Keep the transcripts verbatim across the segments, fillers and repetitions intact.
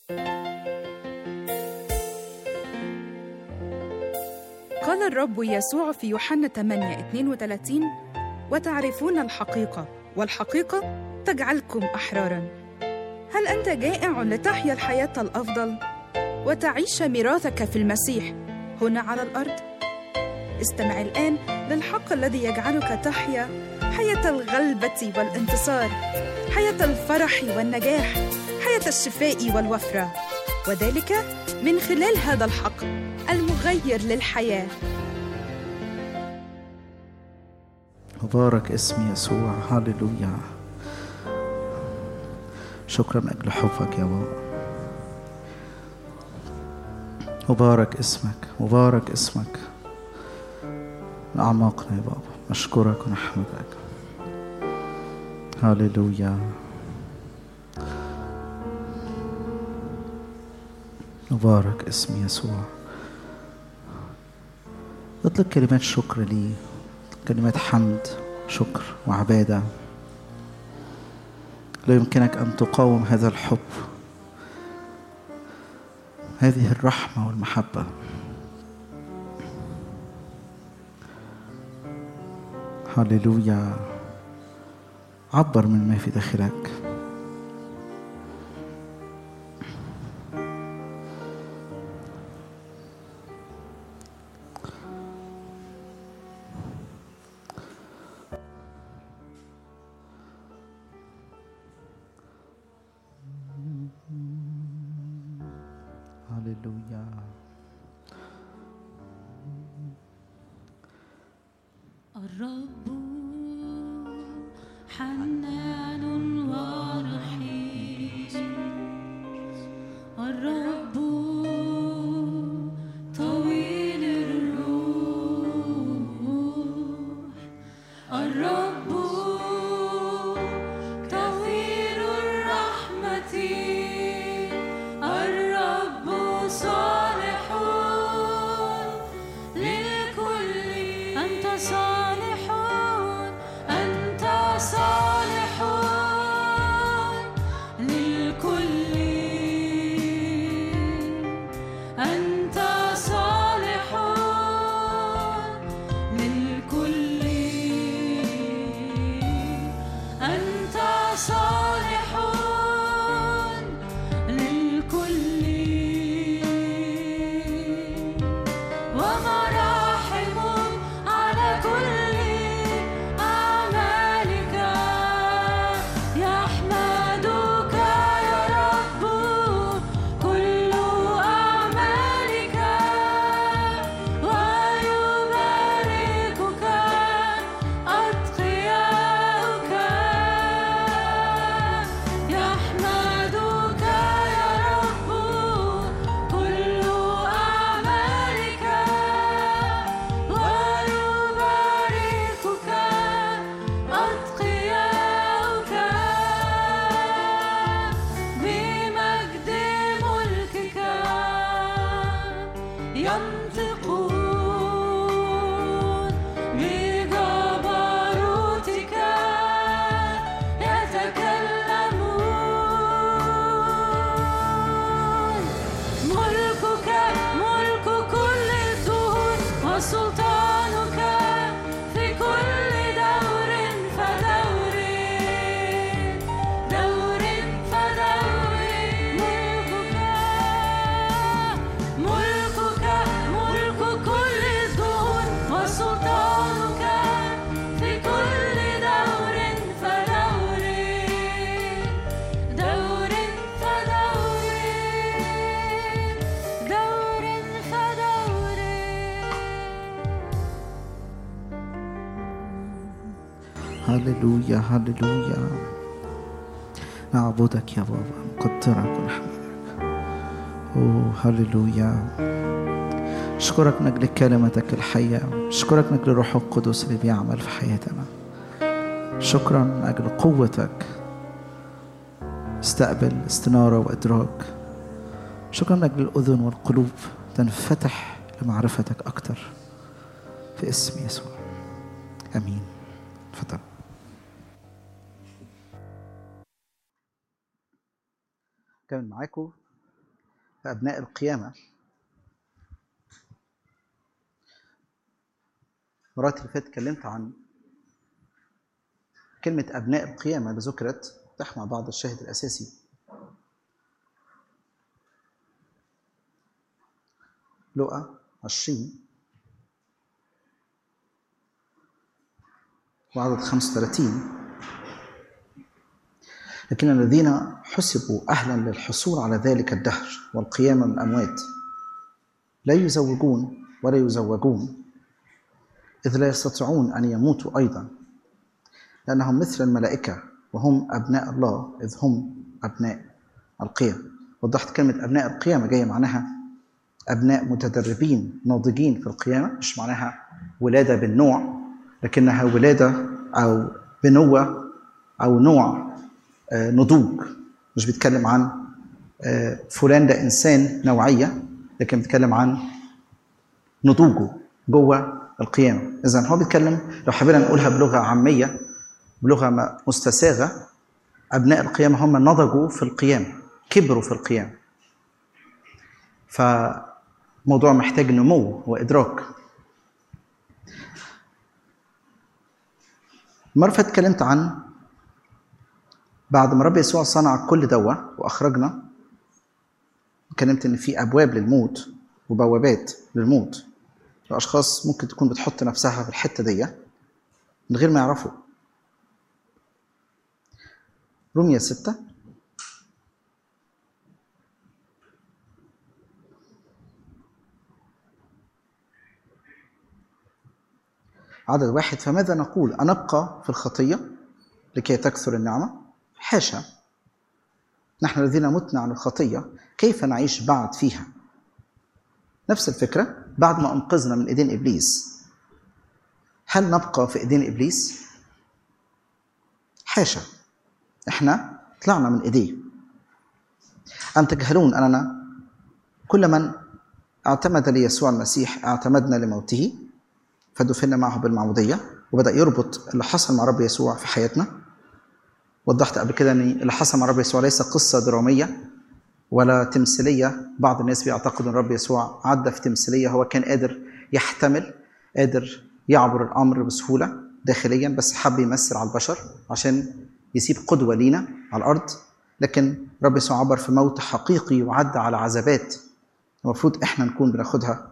قال الرب يسوع في يوحنا ثمانية اثنين وثلاثين: وتعرفون الحقيقة والحقيقة تجعلكم أحراراً. هل أنت جائع لتحيا الحياة الأفضل وتعيش ميراثك في المسيح هنا على الأرض؟ استمع الآن للحق الذي يجعلك تحيا حياة الغلبة والانتصار، حياة الفرح والنجاح، حياة الشفاء والوفرة، وذلك من خلال هذا الحق المغير للحياة. مبارك اسم يسوع. هاليلويا. شكرا من أجل حبك يا بابا. مبارك اسمك، مبارك اسمك من أعماقنا يا بابا. نشكرك ونحمدك. هاليلويا. مبارك اسم يسوع. اطلق كلمات شكر لي، كلمات حمد، شكر وعبادة. لا يمكنك أن تقاوم هذا الحب، هذه الرحمة والمحبة. هاليلويا. عبر من ما في داخلك. هاليلويا. الرب حنان ورحيم، الرب طويل الروح، الرب كثير الرحمة، الرب صالح للكل. أنت صالح، أنت صالح للكل، أنت صالح للكل، أنت صالح للكل. ومراحم على كل أعمالك، يحمدك يا رب كل أعمالك، ويباركك أتقياؤك، يحمدك يا رب كل أعمالك، ويباركك أتقياؤك، بمجد ملكك ينطقون، بجبروتك يتكلمون. ملكك ملك كل الدهور، وسلطانك في كل دور فدور، دور فدور. ملكك ملك ملك كل الدهور، وسلطانك في كل دور فدور، دور فدور، دور فدور. هاليلويا. هاليلويا. نعبدك يا بابا، نقدرك ونحمدك. أوه هاليلويا. أشكرك من أجل كلمتك الحية، أشكرك من أجل الروح القدس اللي بيعمل في حياتنا. شكرا من أجل قوتك. استقبل استنارة وإدراك. شكرا من أجل الأذن والقلوب تنفتح لمعرفتك أكتر في اسم يسوع. أمين. تفضل. كمل معاكم أبناء القيامة. مرات اللي فاتت اتكلمت عن كلمة أبناء القيامة اللي ذكرت تحمل بعض الشاهد الأساسي. لوقا عشرين وعدد خمسة وثلاثين: لكن الذين حسبوا أهلا للحصول على ذلك الدهر والقيامة من الأموات لا يزوجون ولا يزوجون، إذ لا يستطيعون أن يموتوا أيضا، لأنهم مثل الملائكة وهم أبناء الله، إذ هم أبناء القيامة. وضحت كلمة أبناء القيامة جاية معناها أبناء متدربين ناضجين في القيامة، مش معناها ولادة بالنوع، لكنها ولادة أو بنوة أو نوع نضوج. مش بيتكلم عن فلان ده إنسان نوعية، لكن بيتكلم عن نضوجه جوه القيامة. إذن هو بيتكلم، لو حبينا نقولها بلغة عامية بلغة مستساغة، أبناء القيامة هم نضجوا في القيامة، كبروا في القيامة. فموضوع محتاج نمو وإدراك. مرة فاتت اتكلمت عن بعد ما رب يسوع صنع كل دوا وأخرجنا، اتكلمت إن في أبواب للموت وبوابات للموت. الأشخاص ممكن تكون بتحط نفسها في الحتة دي من غير ما يعرفوا. رومية ستة عدد واحد: فماذا نقول؟ أنبقى في الخطية لكي تكثر النعمة؟ حاشا، نحن الذين متنا عن الخطية كيف نعيش بعد فيها؟ نفس الفكرة، بعد ما أنقذنا من إيدين إبليس هل نبقى في إيدين إبليس؟ حاشا، إحنا طلعنا من إيديه. أم تجهلون أننا كل من اعتمد ليسوع المسيح اعتمدنا لموته، فدفنا معه بالمعمودية. وبدأ يربط اللي حصل مع رب يسوع في حياتنا. وضحت قبل كده أن اللي حصل مع رب يسوع ليس قصة درامية ولا تمثيلية. بعض الناس بيعتقدوا أن رب يسوع عدى في تمثيلية، هو كان قادر يحتمل، قادر يعبر الأمر بسهولة داخليا، بس حب يمثل على البشر عشان يسيب قدوة لينا على الأرض. لكن رب يسوع عبر في موت حقيقي وعدى على عذابات المفروض إحنا نكون بناخدها.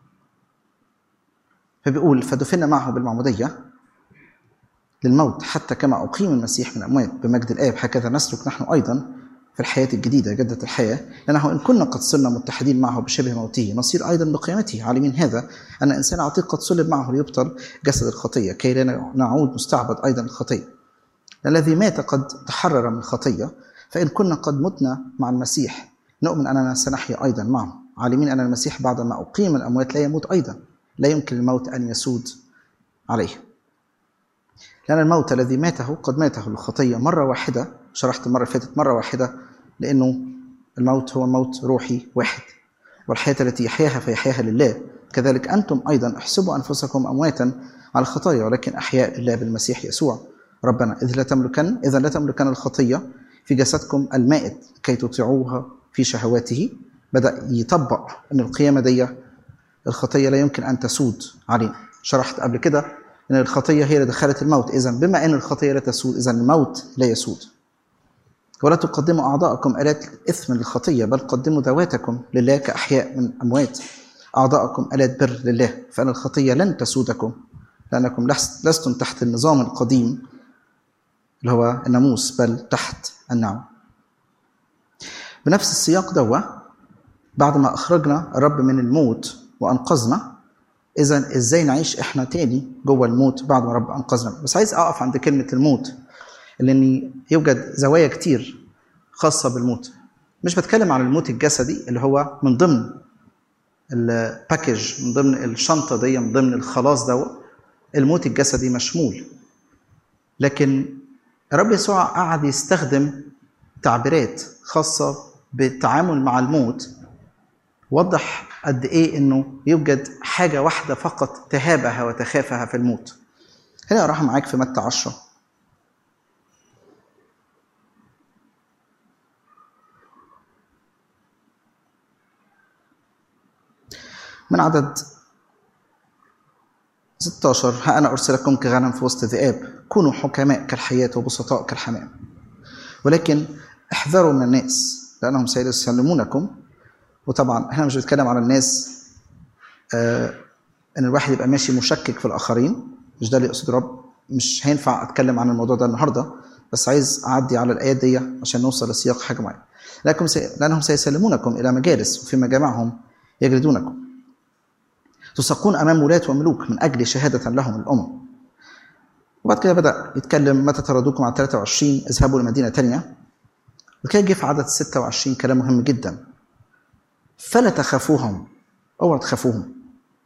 فبيقول: فدفنا معه بالمعمودية للموت حتى كما أقيم المسيح من الأموات بمجد الآب، هكذا نسلك نحن أيضا في الحياة الجديدة جدة الحياة. لأنه إن كنا قد صرنا متحدين معه بشبه موته نصير أيضا بقيامته، عالمين هذا أن إنسان عتيق قد صلب معه ليبطل جسد الخطية كي لا نعود مستعبد أيضا الخطية. الذي مات قد تحرر من الخطية، فإن كنا قد متنا مع المسيح نؤمن أننا سنحيا أيضا معه، عالمين أن المسيح بعدما أقيم من الأموات لا يموت أيضا، لا يمكن الموت أن يسود عليه. لأن الموت الذي ماته قد ماته للخطية مرة واحدة. شرحت المرة فاتت مرة واحدة لأنه الموت هو موت روحي واحد، والحياة التي يحياها فيحياها لله. كذلك أنتم أيضا احسبوا أنفسكم أمواتا على الخطايا ولكن أحياء لله بالمسيح يسوع ربنا. إذ لا تملكن إذا لا تملكن الخطية في جسدكم المائت كي تطيعوها في شهواته. بدأ يطبق أن القيامة دي الخطية لا يمكن أن تسود علينا. شرحت قبل كده أن الخطية هي اللي دخلت الموت، إذن بما أن الخطية لا تسود إذن الموت لا يسود. ولا تقدموا أعضاءكم آلات إثم للخطية، بل قدموا ذواتكم لله كأحياء من أموات، أعضاءكم آلات بر لله، فإن الخطية لن تسودكم لأنكم لستم تحت النظام القديم اللي هو الناموس، بل تحت النعمة. بنفس السياق دوا بعد ما أخرجنا الرب من الموت وأنقذنا، إذن إزاي نعيش إحنا تاني جوه الموت بعد ما رب أنقذنا؟ بس عايز أقف عند كلمة الموت، لأن يوجد زوايا كتير خاصة بالموت. مش بتكلم عن الموت الجسدي اللي هو من ضمن الباكج، من ضمن الشنطة دي، من ضمن الخلاص ده الموت الجسدي مشمول. لكن الرب يسوع قعد يستخدم تعبيرات خاصة بالتعامل مع الموت، وضح قد إيه إنه يوجد حاجة واحدة فقط تهابها وتخافها في الموت. هنا راح معاك في متى عشرة. من عدد ستة عشر: ها أنا أرسلكم كغنم في وسط ذئاب، كونوا حكماء كالحياة وبسطاء كالحمام، ولكن احذروا من الناس لأنهم سيسلمونكم. وطبعا احنا مش بنتكلم على الناس آه ان الواحد يبقى ماشي مشكك في الآخرين، مش ده اللي يقصد رب. مش هينفع أتكلم عن الموضوع ده النهاردة، بس عايز أعدي على الآيات دي عشان نوصل لسياق حاجة معينة. لكن سي... لأنهم سيسلمونكم إلى مجالس وفي مجامعهم يجلدونكم، تساقون أمام ولاة وملوك من أجل شهادة لهم الأمم. وبعد كده بدأ يتكلم: متى طردوكم على ثلاثة وعشرين اذهبوا لمدينة تانية. وكده جه في عدد ستة وعشرين كلام مهم جدا: فلا تخافوهم، أوعوا تخافوهم،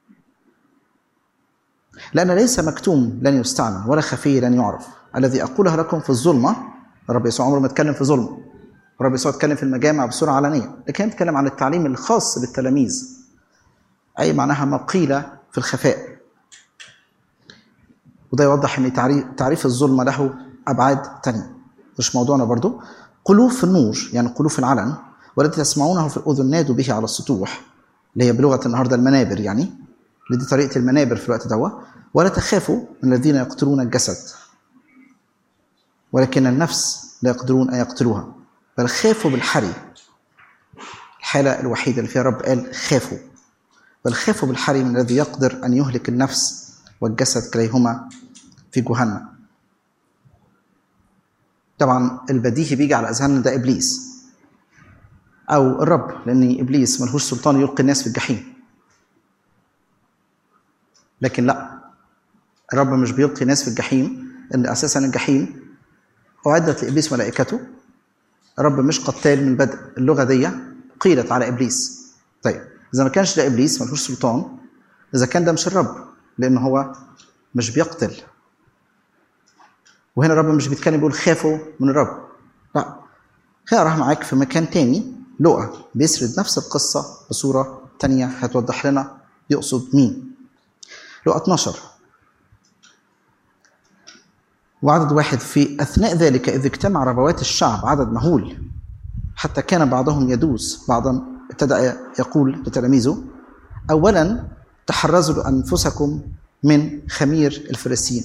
لأن ليس مكتوم لن يستعلن ولا خفي لن يعرف. الذي أقولها لكم في الظلمة، الرب يسوع عمره ما اتكلم في ظلمة، الرب يسوع اتكلم في المجامع بصورة علنية، لكن يتكلم عن التعليم الخاص بالتلاميذ، أي معناها ما قيل في الخفاء. وده يوضح أن تعريف الظلمة له أبعاد تانية، مش موضوعنا برضو. قلوب في النور، يعني قلوب في العلن، والذي تسمعونه في الأذن نادوا به على السطوح، اللي هي بلغة النهاردة المنابر، يعني اللي دي طريقة المنابر في الوقت دوا. ولا تخافوا من الذين يقتلون الجسد، ولكن النفس لا يقدرون أن يقتلوها، بل خافوا بالحري. الحالة الوحيدة اللي فيها رب قال خافوا، بل خافوا بالحري من الذي يقدر أن يهلك النفس والجسد كليهما في جهنم. طبعا البديهي بيجي على أذهاننا ده إبليس أو الرب، لأن إبليس ملهوش سلطان يلقي الناس في الجحيم. لكن لا، الرب مش بيلقي ناس في الجحيم، لأن أساسا الجحيم أعدت لإبليس ملائكته. الرب مش قتال من البدء، اللغة دي قيلت على إبليس. طيب إذا ما كانش ده إبليس ملهوش سلطان، إذا كان ده مش الرب، لأن هو مش بيقتل. وهنا الرب مش بيتكلم بيقول خافوا من الرب، لا. خلينا أروح معاك في مكان تاني، لقى بيسرد نفس القصة بصورة تانية هتوضح لنا يقصد مين. لقى اتناشر وعدد واحد: في أثناء ذلك إذ اجتمع ربوات الشعب عدد مهول، حتى كان بعضهم يدوس بعضا، ابتدأ يقول لتلاميذه: أولا تحرزوا أنفسكم من خمير الفريسيين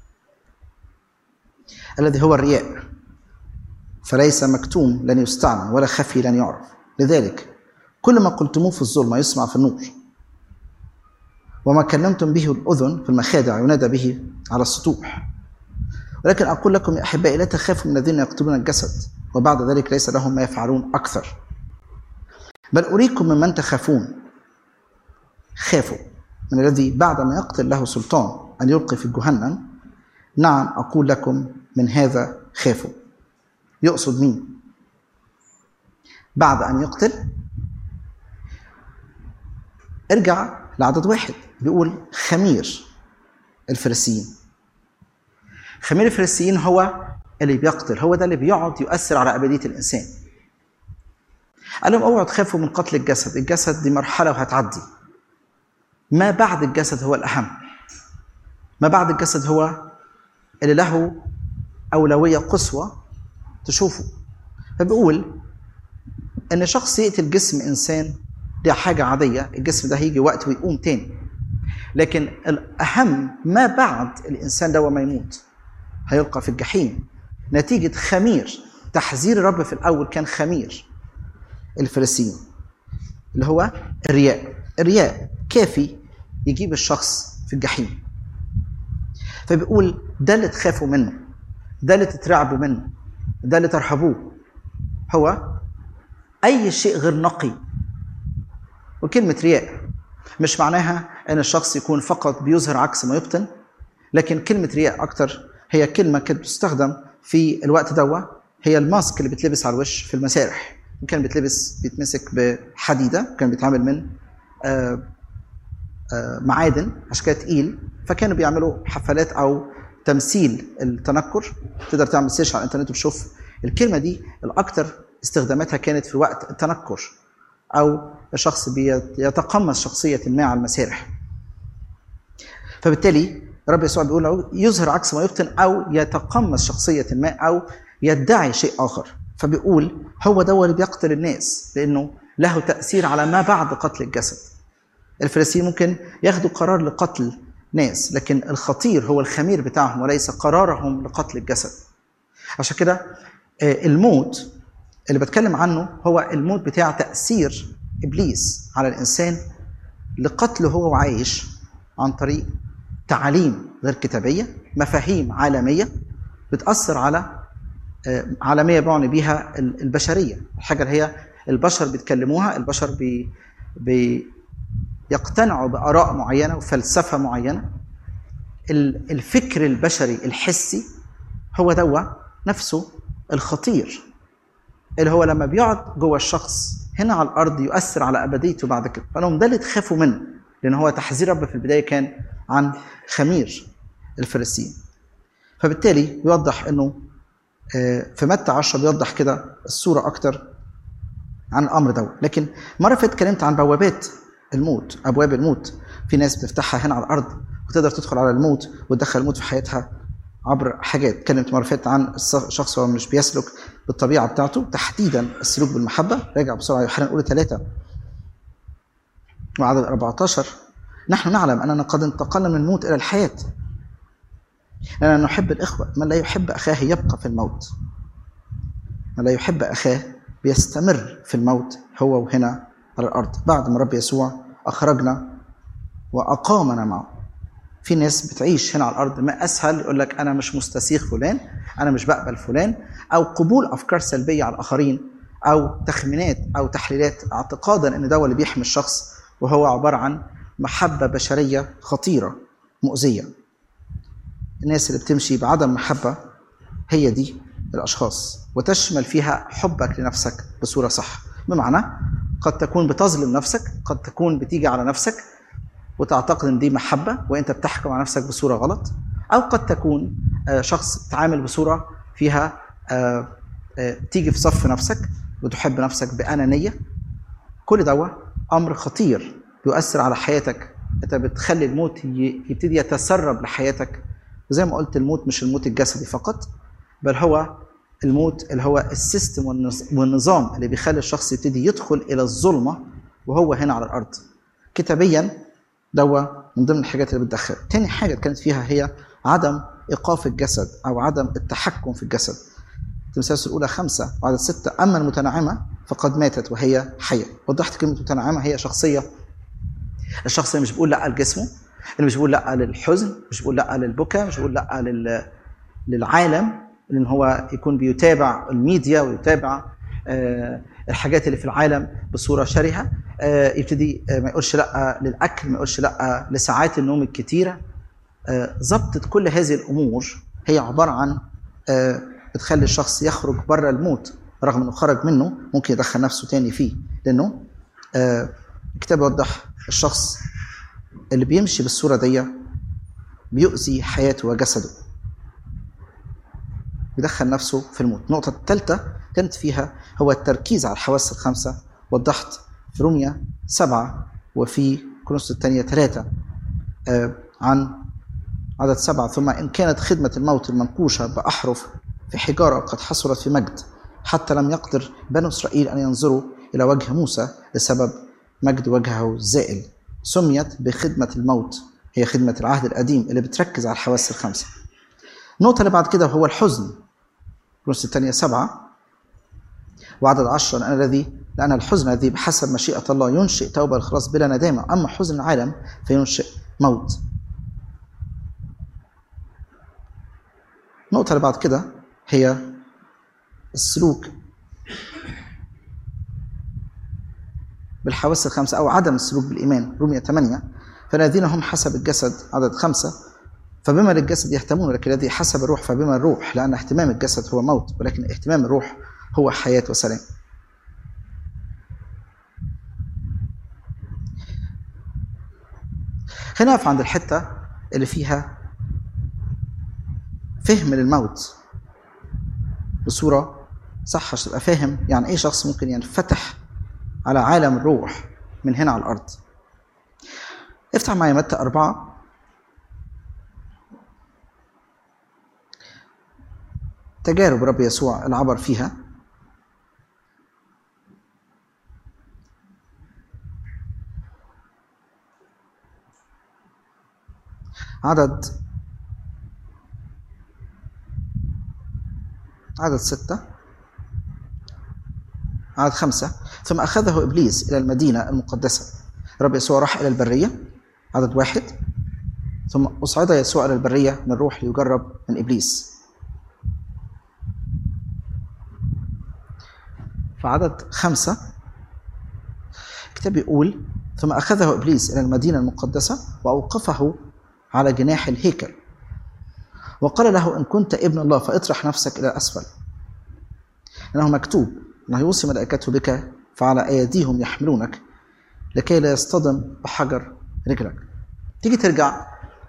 الذي هو الرياء، فليس مكتوم لن يستعلن ولا خفي لن يعرف. لذلك كل ما قلتموه في الظلمة يسمع في النور، وما كلمتم به الأذن في المخادع ينادى به على السطوح. ولكن أقول لكم يا أحبائي لا تخافوا من الذين يقتلون الجسد وبعد ذلك ليس لهم ما يفعلون أكثر، بل أريكم ممن تخافون. خافوا من الذي بعد ما يقتل له سلطان أن يلقي في جهنم. نعم أقول لكم من هذا خافوا. يقصد مين بعد أن يقتل؟ ارجع لعدد واحد، بيقول خمير الفريسيين. خمير الفريسيين هو اللي بيقتل، هو ده اللي بيقعد يؤثر على أبدية الإنسان. قال لهم اوعوا تخافوا من قتل الجسد، الجسد دي مرحلة وهتعدي. ما بعد الجسد هو الأهم، ما بعد الجسد هو اللي له أولوية قصوى تشوفه. فبيقول إن شخص يقتل جسم إنسان دي حاجة عادية، الجسم ده هيجي وقت ويقوم تاني، لكن الأهم ما بعد الإنسان ده وما يموت هيلقى في الجحيم نتيجة خمير. تحذير الرب في الأول كان خمير الفريسيين اللي هو الرياء. الرياء كافي يجيب الشخص في الجحيم. فبيقول ده اللي تخافوا منه، ده اللي تترعبوا منه، ده اللي ترهبوه، هو أي شيء غير نقي. وكلمة رياء مش معناها أن الشخص يكون فقط بيظهر عكس ما يبطن، لكن كلمة رياء أكتر هي كلمة كانت بتستخدم في الوقت دوا، هي الماسك اللي بتلبس على الوش في المسارح. كان بتلبس بيتمسك بحديدة، كان بيتعمل من آآ آآ معادن عشان كده تقيل، فكانوا بيعملوا حفلات أو تمثيل التنكر. تقدر تعمل سيرش على الانترنت وتشوف الكلمة دي. الأكثر استخداماتها كانت في وقت التنكر أو الشخص بيتقمص شخصية ما على المسارح. فبالتالي رب يسوع بيقول يظهر عكس ما يبطن أو يتقمص شخصية ما أو يدعي شيء آخر. فبيقول هو ده اللي بيقتل الناس لأنه له تأثير على ما بعد قتل الجسد. الفريسيين ممكن ياخدوا قرار لقتل ناس، لكن الخطير هو الخمير بتاعهم وليس قرارهم لقتل الجسد. عشان كده الموت اللي بتكلم عنه هو الموت بتاع تأثير إبليس على الإنسان لقتله هو وعايش عن طريق تعاليم غير كتابية، مفاهيم عالمية بتأثر على عالمية بعني بيها البشرية، الحاجة اللي هي البشر بيتكلموها، البشر بي بيقتنعوا بآراء معينة وفلسفة معينة. الفكر البشري الحسي هو دوا نفسه الخطير، اللي هو لما بيقعد جوه الشخص هنا على الأرض يؤثر على أبديته بعد كده. فأنهم ده اللي تخافوا منه، لأن هو تحذير رب في البداية كان عن خمير الفريسيين. فبالتالي بيوضح أنه في متى عشرة بيوضح كده الصورة أكتر عن الأمر ده. لكن مرة فاتت اتكلمت عن بوابات الموت، أبواب الموت. في ناس بتفتحها هنا على الأرض وتقدر تدخل على الموت وتدخل الموت في حياتها عبر حاجات. اتكلمت مرة فاتت عن الشخص هو مش بيسلك بالطبيعة بتاعته، تحديدا السلوك بالمحبة. راجع بسرعة يوحنا الأولى ثلاثة وعدد أربعة عشر: نحن نعلم أننا قد انتقلنا من الموت إلى الحياة، لأننا نحب الإخوة. من لا يحب أخاه يبقى في الموت، من لا يحب أخاه بيستمر في الموت هو وهنا على الأرض بعد ما رب يسوع أخرجنا وأقامنا معه. في ناس بتعيش هنا على الأرض ما أسهل يقول لك أنا مش مستسيغ فلان، أنا مش بقبل فلان، أو قبول أفكار سلبية على الآخرين، أو تخمينات أو تحليلات اعتقادا أن ده اللي بيحمي الشخص، وهو عبارة عن محبة بشرية خطيرة مؤذية. الناس اللي بتمشي بعدم محبة هي دي الأشخاص، وتشمل فيها حبك لنفسك بصورة صح. بمعنى قد تكون بتظلم نفسك، قد تكون بتيجي على نفسك وتعتقد ان دي محبة وانت بتحكم على نفسك بصورة غلط، او قد تكون شخص تعامل بصورة فيها تيجي في صف نفسك وتحب نفسك بأنانية. كل ده امر خطير بيؤثر على حياتك. انت بتخلي الموت يبتدي يتسرب لحياتك. وزي ما قلت الموت مش الموت الجسدي فقط، بل هو الموت اللي هو السيستم والنظام اللي بيخلي الشخص يبتدي يدخل الى الظلمة وهو هنا على الارض. كتابيا دوا من ضمن الحاجات اللي بتدخل. تاني حاجة كانت فيها هي عدم إيقاف الجسد أو عدم التحكم في الجسد. تمثال الأولى خمسة وعدد ستة: أما المتنعمة فقد ماتت وهي حية. وضحت كلمة متنعمة هي شخصية، الشخص اللي مش بيقول لا لجسمه، اللي مش بيقول لا للحزن، مش بيقول لا للبكاء، مش بيقول لا لل... للعالم، لأن هو يكون بيتابع الميديا ويتابع آه الحاجات اللي في العالم بصورة شرهة. آه يبتدي آه ما يقولش لا للأكل، ما يقولش لا لساعات النوم الكتيرة. ضبطت آه كل هذه الأمور هي عبارة عن آه بتخلي الشخص يخرج بره الموت، رغم أنه خرج منه ممكن يدخل نفسه تاني فيه. لأنه آه الكتاب يوضح الشخص اللي بيمشي بالصورة دي بيؤذي حياته وجسده، بيدخل نفسه في الموت. النقطة الثالثة كانت فيها هو التركيز على الحواس الخمسة. وضحت في روميا سبعة وفي كورنثوس الثانية ثلاثة آه عن عدد سبعة: ثم إن كانت خدمة الموت المنقوشة بأحرف في حجارة قد حصلت في مجد، حتى لم يقدر بنو إسرائيل أن ينظروا إلى وجه موسى لسبب مجد وجهه الزائل، سميت بخدمة الموت. هي خدمة العهد القديم اللي بتركز على الحواس الخمسة. النقطة اللي بعد كده هو الحزن. كورنثوس الثانية سبعة وعدد عشرة: لأن الذي لأن الحزن الذي بحسب مشيئة الله ينشئ توبة الخلاص بلا ندامة، أما حزن العالم فينشئ موت. النقطة اللي بعد كده هي السلوك بالحواس الخمسة أو عدم السلوك بالإيمان. رومية ثمانية: فالذين هم حسب الجسد عدد خمسة فبما للجسد يهتمون، لكن الذي حسب الروح فبما الروح، لأن اهتمام الجسد هو موت، ولكن اهتمام الروح هو حياة وسلام. خلينا نقف عند الحتة اللي فيها فهم للموت بصورة صح، عشان تبقى فاهم يعني ايه شخص ممكن ينفتح على عالم الروح من هنا على الأرض. افتح معي متى أربعة تجارب رب يسوع اللي عبر فيها. عدد عدد ستة عدد خمسة. ثم أخذه إبليس إلى المدينة المقدسة. رب يسوع راح إلى البرية. عدد واحد. ثم أصعد يسوع إلى البرية من الروح ليجرب من إبليس. فعدد خمسة الكتاب يقول ثم أخذه إبليس إلى المدينة المقدسة وأوقفه على جناح الهيكل وقال له إن كنت ابن الله فاطرح نفسك إلى أسفل لأنه مكتوب أنه يوصي ملائكته بك فعلى أيديهم يحملونك لكي لا يصطدم بحجر رجلك. تيجي ترجع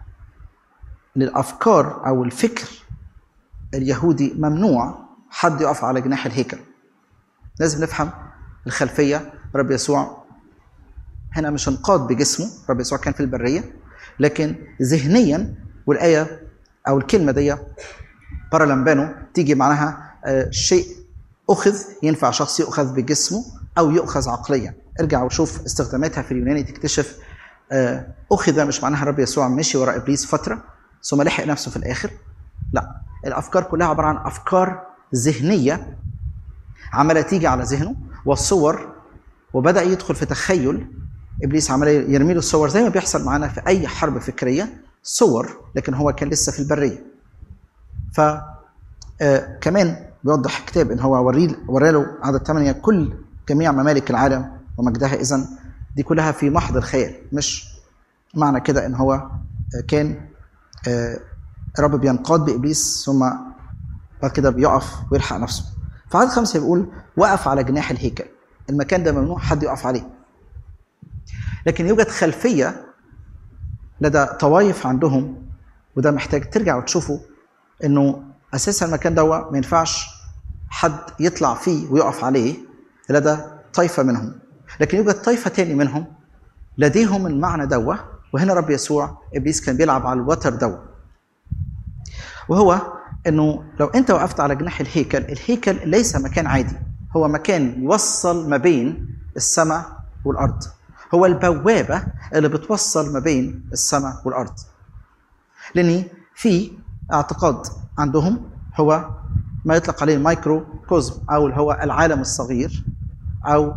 للأفكار أو الفكر اليهودي ممنوع حد يقف على جناح الهيكل. لازم نفهم الخلفية. رب يسوع هنا مش انقاد بجسمه. رب يسوع كان في البرية لكن ذهنيا، والآية أو الكلمة دي بارالمبانو تيجي معناها شيء أخذ، ينفع شخص يؤخذ بجسمه أو يؤخذ عقليا. ارجع وشوف استخداماتها في اليوناني تكتشف أخذ مش معناها رب يسوع مشي وراء إبليس فترة ثم لحق نفسه في الآخر. لا، الأفكار كلها عبارة عن أفكار ذهنية عمالة تيجي على ذهنه والصور، وبدأ يدخل في تخيل. إبليس عمال يرمي له الصور زي ما بيحصل معنا في أي حرب فكرية، صور، لكن هو كان لسه في البرية. ف كمان بيوضح الكتاب إن هو ورى له عدد ثمانية كل جميع ممالك العالم ومجدها. إذن دي كلها في محض الخيال، مش معنى كده إن هو كان رب بينقاد بإبليس ثم بعد كده بيقف ويلحق نفسه. فعدد خمسة بيقول وقف على جناح الهيكل. المكان ده ممنوع حد يقف عليه، لكن يوجد خلفية لدى طوائف عندهم، وده محتاج ترجع وتشوفوا إنه أساسا المكان ده ما ينفعش حد يطلع فيه ويقف عليه لدى طائفة منهم. لكن يوجد طائفة تاني منهم لديهم المعنى دوا. وهنا رب يسوع إبليس كان بيلعب على الوتر دوا، وهو إنه لو أنت وقفت على جناح الهيكل، الهيكل ليس مكان عادي، هو مكان يوصل ما بين السماء والأرض. هو البوابة اللي بتوصل ما بين السماء والأرض. لأن في اعتقاد عندهم هو ما يطلق عليه المايكرو كوزم، أو هو العالم الصغير، أو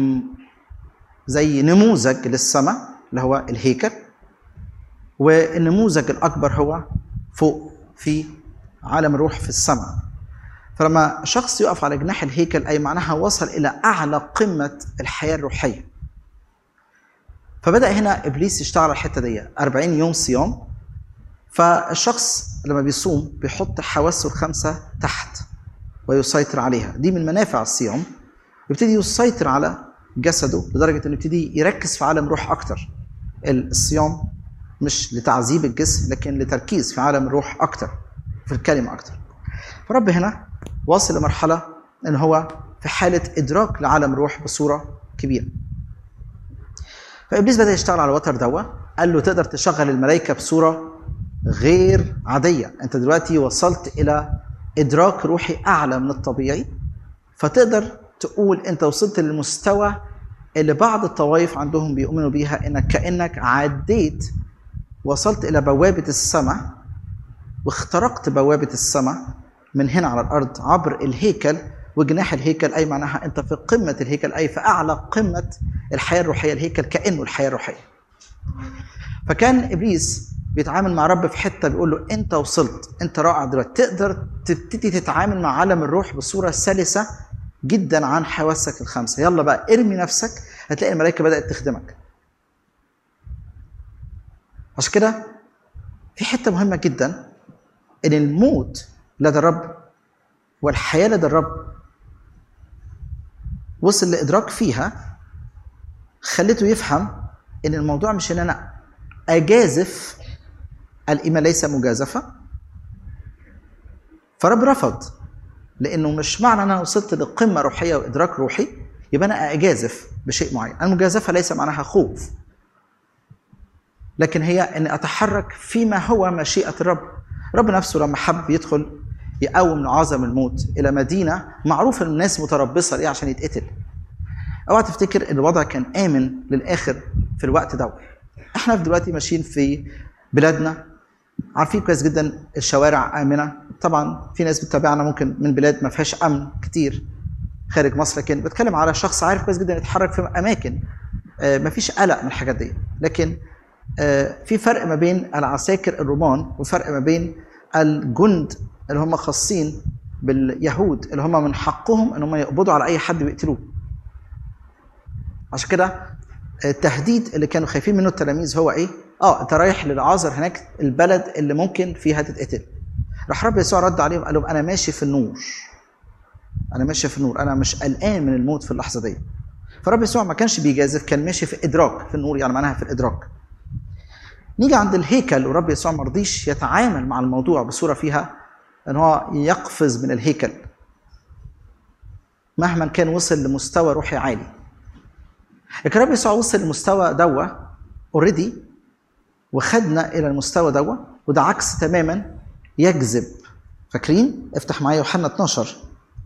زي نموذج للسماء اللي هو الهيكل، والنموذج الأكبر هو فوق في عالم الروح في السماء. فلما شخص يقف على جناح الهيكل أي معناها وصل إلى أعلى قمة الحياة الروحية. فبدأ هنا إبليس يشتغل على الحتة دي أربعين يوم صيام. فالشخص لما بيصوم بيحط حواسه الخمسة تحت ويسيطر عليها. دي من منافع الصيام. يبتدي يسيطر على جسده لدرجة أنه يبتدي يركز في عالم روح أكتر. الصيام مش لتعذيب الجسم لكن لتركيز في عالم الروح أكتر، في الكلمة أكتر. فرب هنا واصل لمرحلة أنه هو في حالة إدراك لعالم الروح بصورة كبيرة. فإبليس بدأ يشتغل على الوتر دوا. قال له تقدر تشغل الملائكة بصورة غير عادية. أنت دلوقتي وصلت إلى إدراك روحي أعلى من الطبيعي، فتقدر تقول أنت وصلت للمستوى اللي بعض الطوائف عندهم بيؤمنوا بيها، إنك كأنك عديت وصلت إلى بوابة السماء واخترقت بوابة السماء من هنا على الأرض عبر الهيكل وجناح الهيكل. أي معناها أنت في قمة الهيكل، أي في أعلى قمة الحياة الروحية. الهيكل كأنه الحياة الروحية. فكان إبليس بيتعامل مع رب في حتة بيقول له أنت وصلت، أنت رائع دلوقتي، تقدر تبتدي تتعامل مع عالم الروح بصورة سلسة جدا عن حواسك الخمسة. يلا بقى ارمي نفسك، هتلاقي الملائكة بدأت تخدمك. عشان كده في حتة مهمة جدا، إن الموت لدى الرب والحياة لدى الرب وصل لإدراك فيها خليته يفهم إن الموضوع مش إن أنا أجازف. الإيمان ليس مجازفة. فرب رفض، لأنه مش معنى أنا وصلت لقمة روحية وإدراك روحي يبقى أنا أجازف بشيء معين. المجازفة ليس معناها خوف، لكن هي أن أتحرك فيما هو مشيئة الرب. رب نفسه لما حب يدخل يقوم لعازم الموت إلى مدينة معروف أن الناس متربصة ليه عشان يتقتل. اوعى تفتكر ان الوضع كان آمن للآخر في الوقت ده. احنا في دلوقتي ماشيين في بلادنا عارفين كويس جدا الشوارع آمنة. طبعا في ناس بتتابعنا ممكن من بلاد ما فيهاش أمن كتير خارج مصر، لكن بتكلم على شخص عارف كويس جدا يتحرك في أماكن ما فيش قلق من الحاجات دي. لكن في فرق ما بين العساكر الرومان وفرق ما بين الجند اللي هم خاصين باليهود اللي هم من حقهم ان هم يقبضوا على اي حد ويقتلوه. عشان كده التهديد اللي كانوا خايفين منه التلاميذ هو ايه؟ اه انت رايح للعازر هناك البلد اللي ممكن فيها تتقتل. راح رب يسوع رد عليهم قال لهم انا ماشي في النور، انا ماشي في النور، انا مش قلقان من الموت في اللحظه دي. فرب يسوع ما كانش بيجازف، كان ماشي في ادراك، في النور يعني معناها في الادراك. نيجي عند الهيكل ورب يسوع ما رضيش يتعامل مع الموضوع بصوره فيها ان هو يقفز من الهيكل مهما كان وصل لمستوى روحي عالي. لكن رب يسوع وصل لمستوى دوا اوريدي وخدنا الى المستوى دوا، وده عكس تماما يجذب. فاكرين؟ افتح معايا يوحنا اتناشر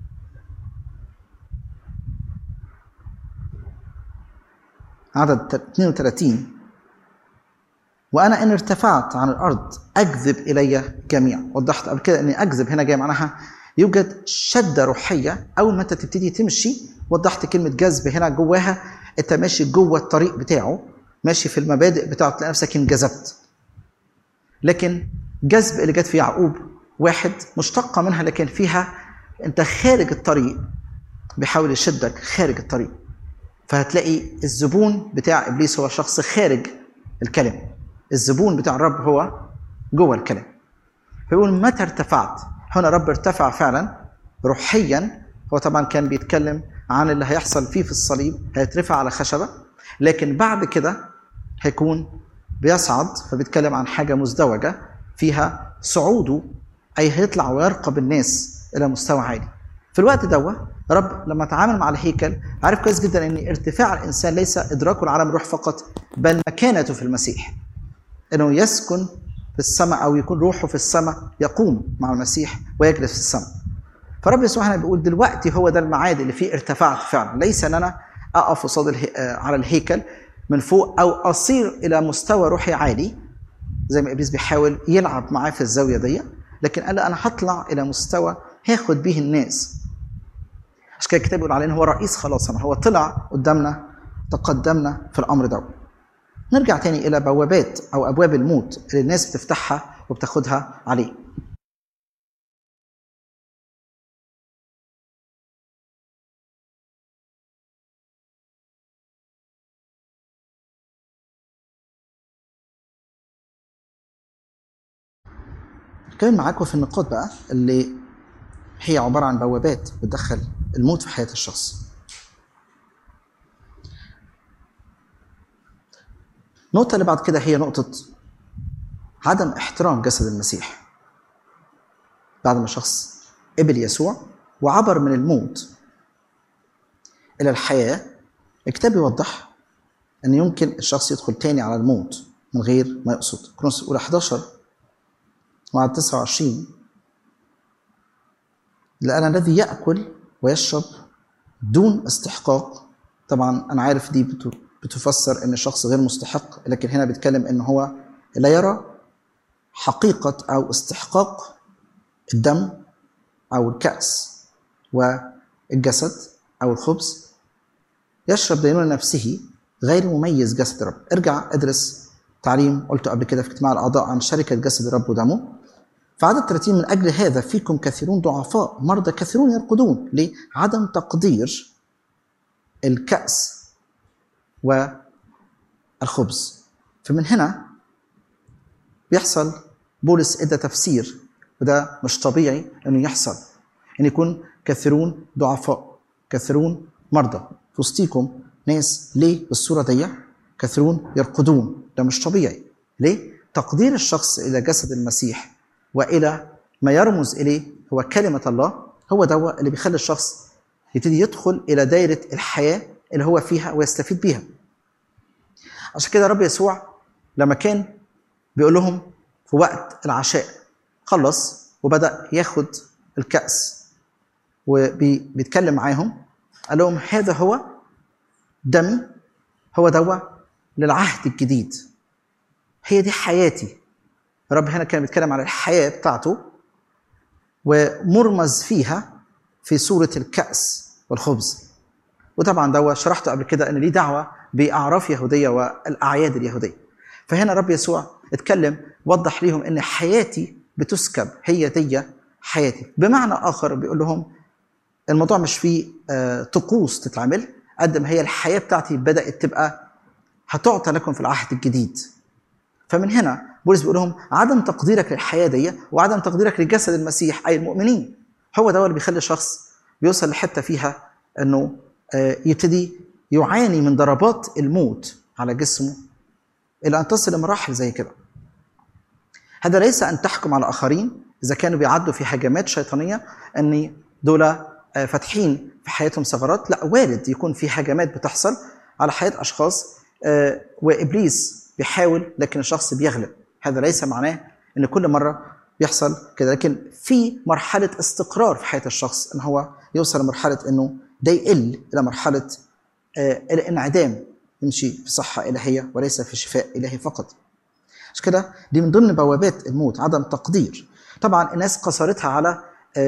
عدد اتنين وتلاتين. وانا ان ارتفعت عن الارض اجذب الي جميع. وضحت قبل كده ان اجذب هنا جاي معناها يوجد شده روحيه اول ما انت تبتدي تمشي. وضحت كلمه جذب هنا جواها انت ماشي جوه الطريق بتاعه، ماشي في المبادئ بتاعه، تلاقي نفسك انجذبت. لكن جذب اللي جت في يعقوب واحد مشتقه منها، لكن فيها انت خارج الطريق، بيحاول يشدك خارج الطريق. فهتلاقي الزبون بتاع ابليس هو شخص خارج الكلمه، الزبون بتاع الرب هو جوه الكلام. فيقول متى ارتفعت؟ هنا رب ارتفع فعلا روحيا. هو طبعا كان بيتكلم عن اللي هيحصل فيه في الصليب، هيترفع على خشبة، لكن بعد كده هيكون بيصعد. فبيتكلم عن حاجة مزدوجة فيها صعوده، أي هيطلع ويرقب الناس إلى مستوى عالي. في الوقت دوه رب لما تعامل مع الهيكل عارف كويس جدا ان ارتفاع الإنسان ليس إدراكه العالم روح فقط، بل مكانته في المسيح، انه يسكن في السماء او يكون روحه في السماء، يقوم مع المسيح ويجلس في السماء. فرب يسوع هنا بيقول دلوقتي هو ده الميعاد اللي فيه ارتفعت فعلا. ليس ان انا اقف قصاد الهي... على الهيكل من فوق او اصير الى مستوى روحي عالي زي ما ابليس بيحاول يلعب معاه في الزاويه دي، لكن قال انا هطلع الى مستوى هاخد بيه الناس. عشان كده الكتاب بيقول عليه هو رئيس خلاصنا، هو طلع قدامنا تقدمنا في الامر ده. نرجع تاني إلى بوابات أو أبواب الموت اللي الناس بتفتحها وبتاخدها عليه. كان معاكم في النقاط بقى اللي هي عبارة عن بوابات بتدخل الموت في حياة الشخص. النقطة اللي بعد كده هي نقطة عدم احترام جسد المسيح. بعد ما شخص قبل يسوع وعبر من الموت إلى الحياة، الكتاب يوضح أن يمكن الشخص يدخل تاني على الموت من غير ما يقصد. كورنثوس الأولى احداشر وعدد تسعة وعشرين، لأن الذي يأكل ويشرب دون استحقاق، طبعا أنا عارف دي بتفسر أن الشخص غير مستحق، لكن هنا بيتكلم أنه هو لا يرى حقيقة أو استحقاق الدم أو الكأس والجسد أو الخبز، يشرب دينون نفسه غير مميز جسد الرب. ارجع ادرس تعليم قلته قبل كده في اجتماع الأعضاء عن شركة جسد الرب ودمه. فعدد ثلاثين، من أجل هذا فيكم كثيرون ضعفاء مرضى كثيرون يرقدون. ليه؟ عدم تقدير الكأس والخبز. فمن هنا بيحصل بولس ادى تفسير، وده مش طبيعي انه يحصل، ان يكون كثيرون ضعفاء كثيرون مرضى في وسطيكم ناس ليه بالصوره دي كثيرون يرقدون. ده مش طبيعي. ليه؟ تقدير الشخص الى جسد المسيح والى ما يرمز اليه هو كلمه الله، هو ده اللي بيخلي الشخص يبتدي يدخل الى دايره الحياه اللي هو فيها ويستفيد بيها. عشان كده رب يسوع لما كان بيقول لهم في وقت العشاء خلص وبدأ ياخد الكأس وبيتكلم معاهم، قال لهم هذا هو دمي، هو دوا للعهد الجديد، هي دي حياتي الرب هنا كان بيتكلم عن الحياة بتاعته ومرمز فيها في صورة الكأس والخبز. وطبعا ده شرحته قبل كده ان ليه دعوة بأعراف يهودية والأعياد اليهودية. فهنا الرب يسوع اتكلم وضح ليهم ان حياتي بتسكب، هي دي حياتي. بمعنى آخر بيقول لهم الموضوع مش فيه آه طقوس تتعمل قد ما هي الحياة بتاعتي بدأت تبقى هتعطى لكم في العهد الجديد. فمن هنا بولس بيقول لهم عدم تقديرك للحياة دي وعدم تقديرك لجسد المسيح أي المؤمنين هو ده اللي بيخلي الشخص بيوصل لحتة فيها أنه آه يبتدي يعاني من ضربات الموت على جسمه إلى أن تصل لمراحل زي كده. هذا ليس أن تحكم على آخرين إذا كانوا بيعدوا في هجمات شيطانية أن دول فاتحين في حياتهم ثغرات. لا، وارد يكون في هجمات بتحصل على حياة أشخاص وإبليس بيحاول لكن الشخص بيغلب. هذا ليس معناه أن كل مرة بيحصل كده، لكن في مرحلة استقرار في حياة الشخص أن هو يوصل لمرحلة أنه ده يقل إلى مرحلة الانعدام، يمشي في صحة إلهية وليس في شفاء إلهي فقط. مش كده؟ دي من ضمن بوابات الموت، عدم تقدير. طبعا الناس قصرتها على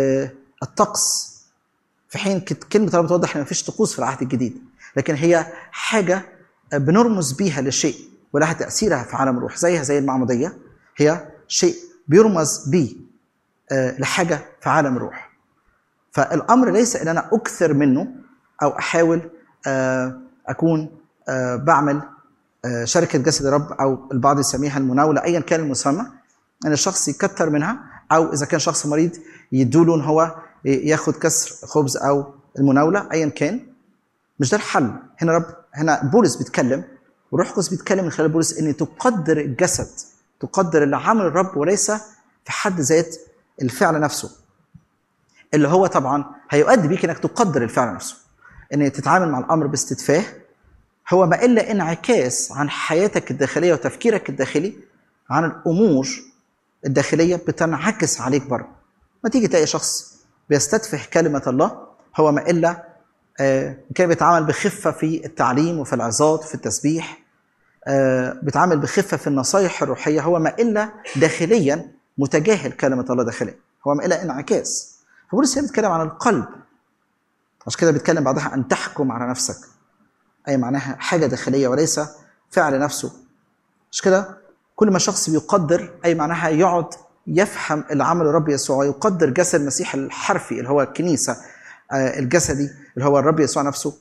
الطقس، في حين كلمة رب توضح ان مفيش طقوس في العهد الجديد، لكن هي حاجة بنرمز بيها لشيء ولها تأثيرها في عالم الروح، زيها زي المعمودية، هي شيء بيرمز به لحاجة في عالم الروح. فالأمر ليس ان انا أكثر منه أو أحاول أكون بعمل شركة جسد الرب، أو البعض يسميها المناولة، أيا كان المسمى، أن الشخص يكتر منها، أو إذا كان شخص مريض يدوله أن هو ياخد كسر خبز أو المناولة، أيا كان. مش ده الحل. هنا رب هنا بولس بيتكلم وروح القدس بيتكلم من خلال بولس أن تقدر الجسد، تقدر اللي عمل الرب وليس في حد ذات الفعل نفسه، اللي هو طبعا هيؤدي بيك أنك تقدر الفعل نفسه، أن تتعامل مع الأمر باستتفاه. هو ما إلا انعكاس عن حياتك الداخلية وتفكيرك الداخلي عن الأمور الداخلية بتنعكس عليك بره. ما تيجي تلاقي شخص بيستتفه كلمة الله، هو ما إلا آه كان بيتعامل بخفة في التعليم وفي العظات وفي التسبيح، آه بيتعامل بخفة في النصايح الروحية، هو ما إلا داخليا متجاهل كلمة الله داخليا، هو ما إلا انعكاس. فبولس هنا بيتكلم عن القلب، عشان كده بيتكلم بعدها أن تحكم على نفسك، أي معناها حاجة داخلية وليس فعل نفسه. مش كده؟ كل ما شخص بيقدر، أي معناها يقعد يفهم اللي عمل الرب يسوع ويقدر جسد المسيح الحرفي اللي هو الكنيسة، الجسدي اللي هو الرب يسوع نفسه،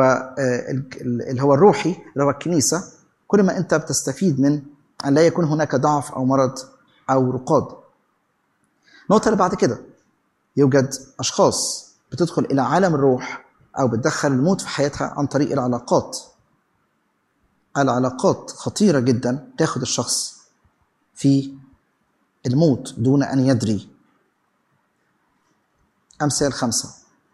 واللي هو الروحي اللي هو الكنيسة، كل ما أنت بتستفيد من أن لا يكون هناك ضعف أو مرض أو رقاد. النقطة اللي بعد كده، يوجد أشخاص بتدخل إلى عالم الروح أو بتدخل الموت في حياتها عن طريق العلاقات. العلاقات خطيرة جدا تاخد الشخص في الموت دون أن يدري. أمثال خمسة.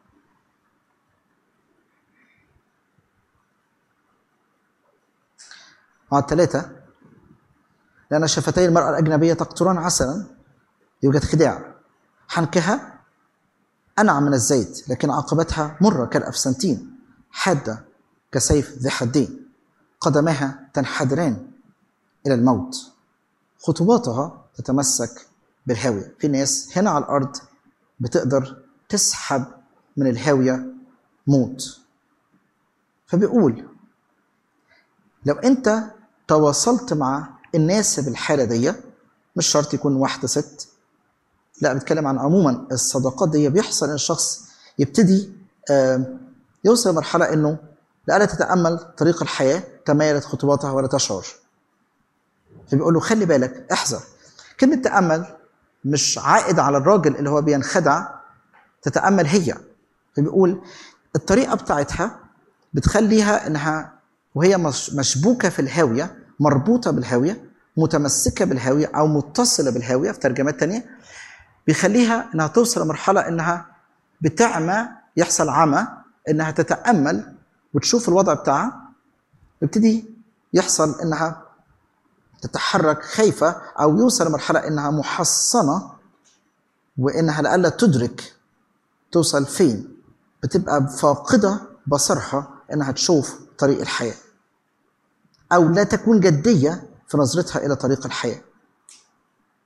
مع الثلاثة، لأن شفتي المرأة الأجنبية تقطران عسلا، يوجد خداع. حنكها أنعم من الزيت، لكن عاقبتها مرة كالأفسنتين، حادة كسيف ذي حدين. قدمها تنحدران إلى الموت، خطواتها تتمسك بالهاوية. في ناس هنا على الأرض بتقدر تسحب من الهاوية موت. فبيقول لو أنت تواصلت مع الناس بالحالة دي، مش شرط يكون واحدة ست، لا، بتكلم عن عموما الصداقات دي، بيحصل ان الشخص يبتدي يوصل لمرحله انه لا تتامل طريق الحياه تمايلت خطواتها ولا تشعر. فبيقول له خلي بالك، احذر. كلمه تامل مش عائد على الراجل اللي هو بينخدع، تتامل هي. فبيقول الطريقه بتاعتها بتخليها انها وهي مشبوكه في الهاويه، مربوطه بالهاويه، متمسكه بالهاويه او متصله بالهاويه في ترجمات تانية، بيخليها انها توصل لمرحله انها بتعمى، يحصل عمى، انها تتامل وتشوف الوضع بتاعها، يبتدي يحصل انها تتحرك خايفه، او يوصل لمرحله انها محصنه وانها لألا تدرك توصل فين، بتبقى فاقده بصرها انها تشوف طريق الحياه، او لا تكون جديه في نظرتها الى طريق الحياه.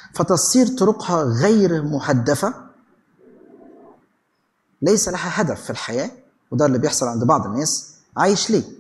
فتصير طرقها غير مهدفة، ليس لها هدف في الحياة. وده اللي بيحصل عند بعض الناس. عايش ليه؟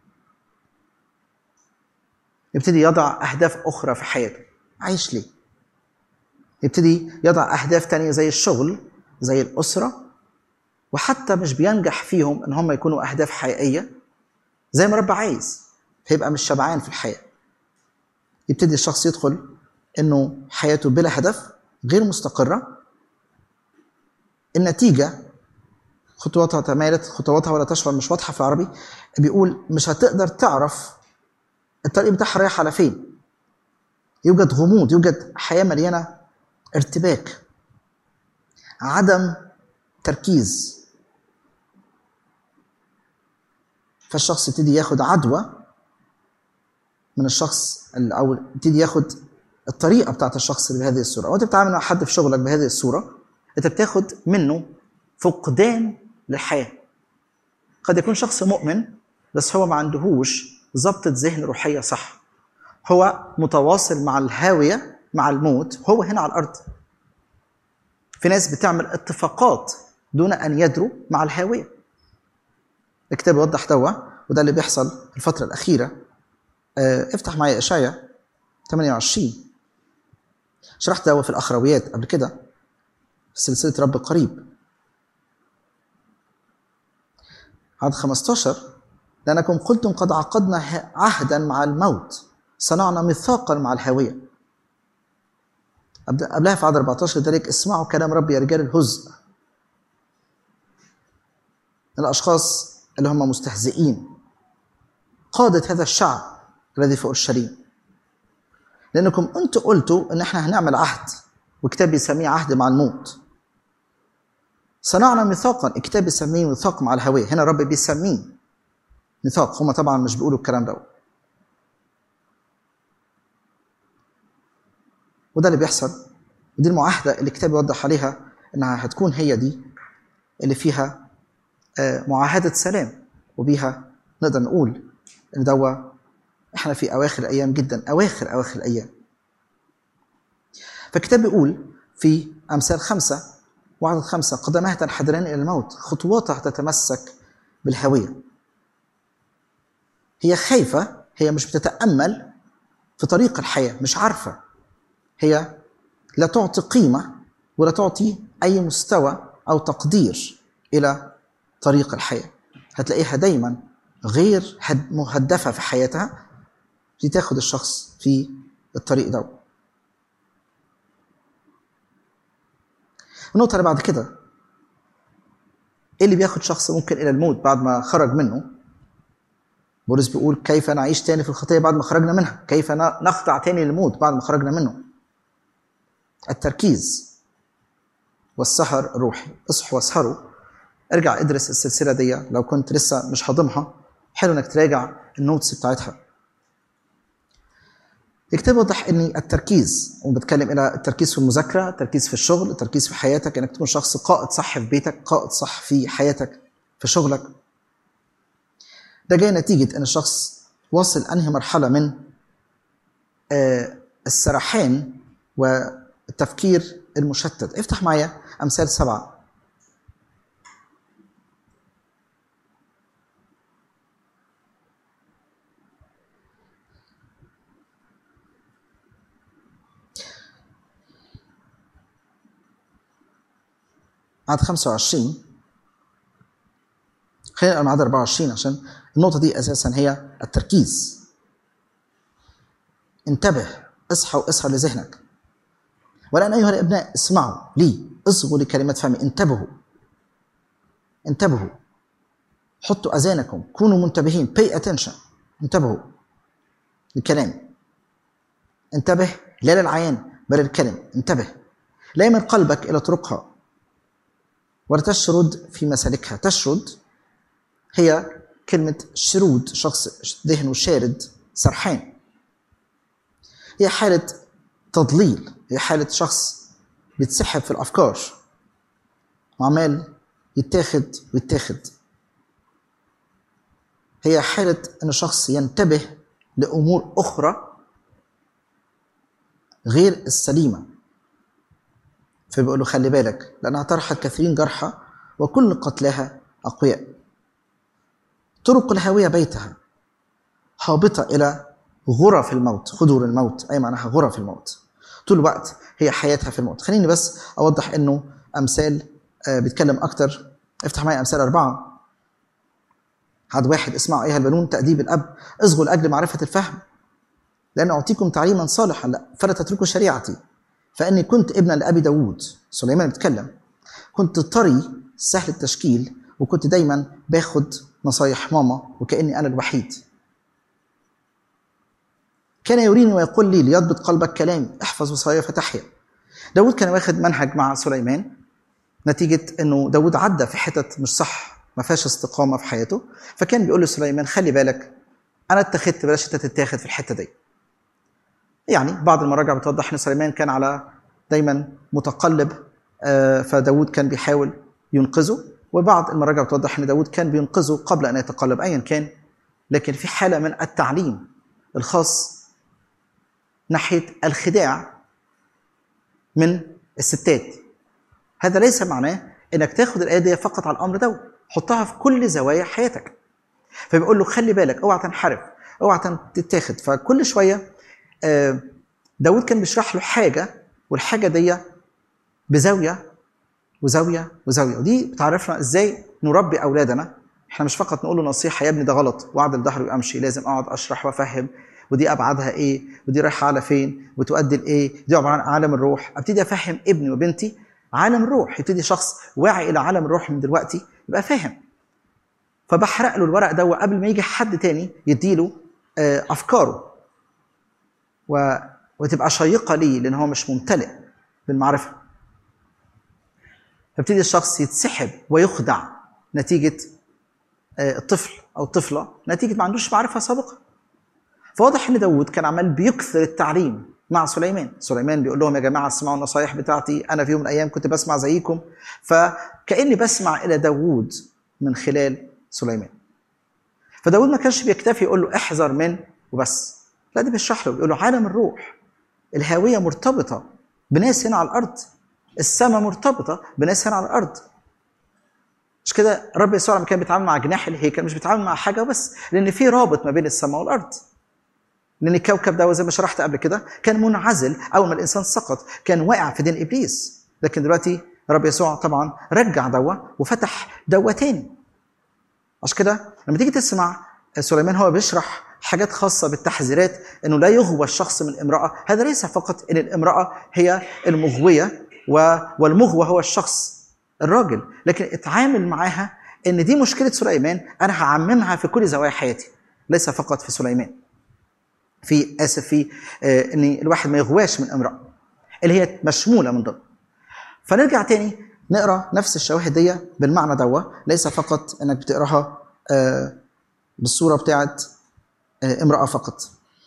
يبتدي يضع أهداف أخرى في حياته. عايش ليه؟ يبتدي يضع أهداف تانية زي الشغل، زي الأسرة، وحتى مش بينجح فيهم إن هم يكونوا أهداف حقيقية زي ما رب عايز، فيبقى مش شبعان في الحياة. يبتدي الشخص يدخل إنه حياته بلا هدف، غير مستقرة. النتيجة خطواتها تمالت، خطواتها ولا تشعر، مش واضحة في العربي. بيقول مش هتقدر تعرف الطريق بتاعها رايح على فين. يوجد غموض، يوجد حياة مليانة ارتباك، عدم تركيز. فالشخص يبتدي ياخد عدوى من الشخص، او يبتدي ياخد الطريقة بتاعت الشخص اللي بهذه الصورة. وانت بتتعامل مع حد في شغلك بهذه الصورة، انت بتاخد منه فقدان للحياة. قد يكون شخص مؤمن بس هو ما عندهوش ضبطة ذهن روحية صح. هو متواصل مع الهاوية، مع الموت، هو هنا على الأرض. في ناس بتعمل اتفاقات دون أن يدروا مع الهاوية. الكتاب يوضح دوا، وده اللي بيحصل في الفترة الأخيرة. اه افتح معي إشعياء ثمانية وعشرين. شرحت دوا في الأخرويات قبل كده في سلسلة رب قريب. عدد خمسة عشر: لأنكم قلتم قد عقدنا عهدا مع الموت، صنعنا ميثاقا مع الهاوية. قبلها في عدد أربعة عشر: لذلك اسمعوا كلام ربي يا رجال الهزء. الأشخاص اللي هم مستهزئين، قادة هذا الشعب الذي في أورشليم، لأنكم أنتم قلتوا إن إحنا هنعمل عهد، وكتاب يسميه عهد مع الموت. صنعنا ميثاقا، الكتاب بيسميه ميثاق مع الهوية. هنا الرب بيسميه ميثاق، هم طبعا مش بيقولوا الكلام ده. وده اللي بيحصل. ودي المعاهدة اللي الكتاب يوضح عليها انها هتكون هي دي اللي فيها معاهدة سلام، وبيها نقدر نقول ان دوا احنا في اواخر الايام جدا، اواخر اواخر الايام. فالكتاب بيقول في امثال خمسة وعدد خمسة: قدماها تنحدران الى الموت، خطواتها تتمسك بالهوية. هي خايفة، هي مش بتتأمل في طريق الحياة، مش عارفة. هي لا تعطي قيمة ولا تعطي أي مستوى أو تقدير إلى طريق الحياة. هتلاقيها دايما غير مهدفة في حياتها، بتاخد الشخص في الطريق ده. النقطة اللي بعد كده: إيه اللي بياخد شخص ممكن إلى الموت بعد ما خرج منه؟ بولس بيقول كيف نعيش تاني في الخطية بعد ما خرجنا منها؟ كيف نخضع تاني للموت بعد ما خرجنا منه؟ التركيز والسهر الروحي. اصحوا واسهروا. ارجع ادرس السلسلة دي لو كنت لسه مش هضمها، حلو انك تراجع النوتس بتاعتها. الكتاب وضح ان التركيز، وبتكلم الى التركيز في المذاكرة، التركيز في الشغل، التركيز في حياتك، انك تكون شخص قائد صح في بيتك، قائد صح في حياتك، في شغلك. ده جاي نتيجة ان الشخص واصل انهي مرحلة من آه السرحان والتفكير المشتت. افتح معايا امثال سبعة. عدد خمسة وعشرين. خلينا نقرا عدد أربعة وعشرين عشان النقطة دي أساسا هي التركيز. انتبه، اصحى واصحى لذهنك. والآن أيها الأبناء اسمعوا لي، اصغوا لكلمات فمي. انتبهوا انتبهوا، حطوا أذانكم، كونوا منتبهين. pay attention. انتبهوا للكلام. انتبه لا للعيان بل للكلام. انتبه، لا يمن قلبك إلى طرقها ولا تشرد في مسالكها. تشرد هي كلمة شرود، شخص ذهنه شارد سرحان. هي حالة تضليل، هي حالة شخص بيتسحب في الأفكار وعمال يتاخد ويتاخد. هي حالة أن الشخص ينتبه لأمور أخرى غير السليمة، فبيقول له خلي بالك لأنها طرحت كثيرين جرحى وكل قتلاها أقوياء. طرق الهاوية بيتها هابطة إلى غرف الموت، خدور الموت أي معناها غرف الموت، طول الوقت هي حياتها في الموت. خليني بس أوضح إنه أمثال آه بيتكلم أكتر. افتح معي أمثال أربعة عدد واحد. اسمعوا أيها البنون تأديب الأب، اصغوا لأجل معرفة الفهم، لأن أعطيكم تعليما صالحا لا فلا تتركوا شريعتي، فإني كنت ابنا لأبي داود. سليمان بيتكلم، كنت طري سهل التشكيل وكنت دايما باخد نصايح ماما وكأني أنا الوحيد. كان يريني ويقول لي ليضبط قلبك كلامي، احفظ وصايا فتحيا. داود كان واخد منهج مع سليمان نتيجة انه داود عدى في حتت مش صح، ما فيهاش استقامة في حياته، فكان بيقول لسليمان خلي بالك انا اتخذت بلاش انت تتاخد في الحتة دي. يعني بعض المراجع بتوضح ان سليمان كان على دايما متقلب، فداود كان بيحاول ينقذه، وبعض المراجع بتوضح ان داود كان بينقذه قبل ان يتقلب. ايا كان، لكن في حالة من التعليم الخاص ناحية الخداع من الستات. هذا ليس معناه انك تاخد الآية دي فقط على الأمر ده، حطها في كل زوايا حياتك. فبيقول له خلي بالك اوعى تنحرف، اوعى تتاخد. فكل شوية داود كان بيشرح له حاجة، والحاجة دي بزاوية وزاوية وزاوية، ودي بتعرفنا ازاي نربي أولادنا. احنا مش فقط نقول له نصيحة يا ابني ده غلط وأعدل ظهري وأمشي، لازم أقعد أشرح وأفهم ودي أبعادها إيه ودي رايحة على فين وتؤدي لإيه، دي عبارة عن عالم الروح. أبتدي أفهم ابني وبنتي عالم الروح، يبتدي شخص واعي إلى عالم الروح من دلوقتي يبقى فاهم. فبحرق له الورق ده قبل ما يجي حد تاني يديله أفكاره و... وتبقى شيقة ليه، لأن هو مش ممتلئ بالمعرفة. فابتدي الشخص يتسحب ويخدع نتيجة الطفل أو الطفلة، نتيجة ما عندوش معرفة سابقة. فواضح ان داود كان عمال بيكثر التعليم مع سليمان. سليمان بيقول لهم يا جماعه اسمعوا النصايح بتاعتي، انا في يوم من الايام كنت بسمع زيكم، فكاني بسمع الى داود من خلال سليمان. فداود ما كانش بيكتفي يقول له احذر من وبس، لا ده بيشرح له، بيقول له عالم الروح، الهاويه مرتبطه بناس هنا على الارض، السماء مرتبطه بناس هنا على الارض. مش كده رب يسوع لما كان بيتعامل مع جناح الهيكل مش بيتعامل مع حاجه بس، لان في رابط ما بين السماء والارض. لأن الكوكب ده زي ما شرحت قبل كده كان منعزل أول ما الإنسان سقط، كان واقع في دين إبليس، لكن دلوقتي رب يسوع طبعا رجع دوا وفتح دوا تاني. عشان كده لما تيجي تسمع سليمان هو بيشرح حاجات خاصة بالتحذيرات إنه لا يغوى الشخص من امرأة، هذا ليس فقط إن الامرأة هي المغوية والمغوى هو الشخص الراجل، لكن اتعامل معاها إن دي مشكلة سليمان أنا هعممها في كل زوايا حياتي، ليس فقط في سليمان. في اسف في آه ان الواحد ما يغواش من امراه اللي هي مشموله من ضمن. فنرجع تاني نقرا نفس الشواهد دي بالمعنى دوا، ليس فقط انك بتقراها آه بالصوره بتاعت آه امراه فقط.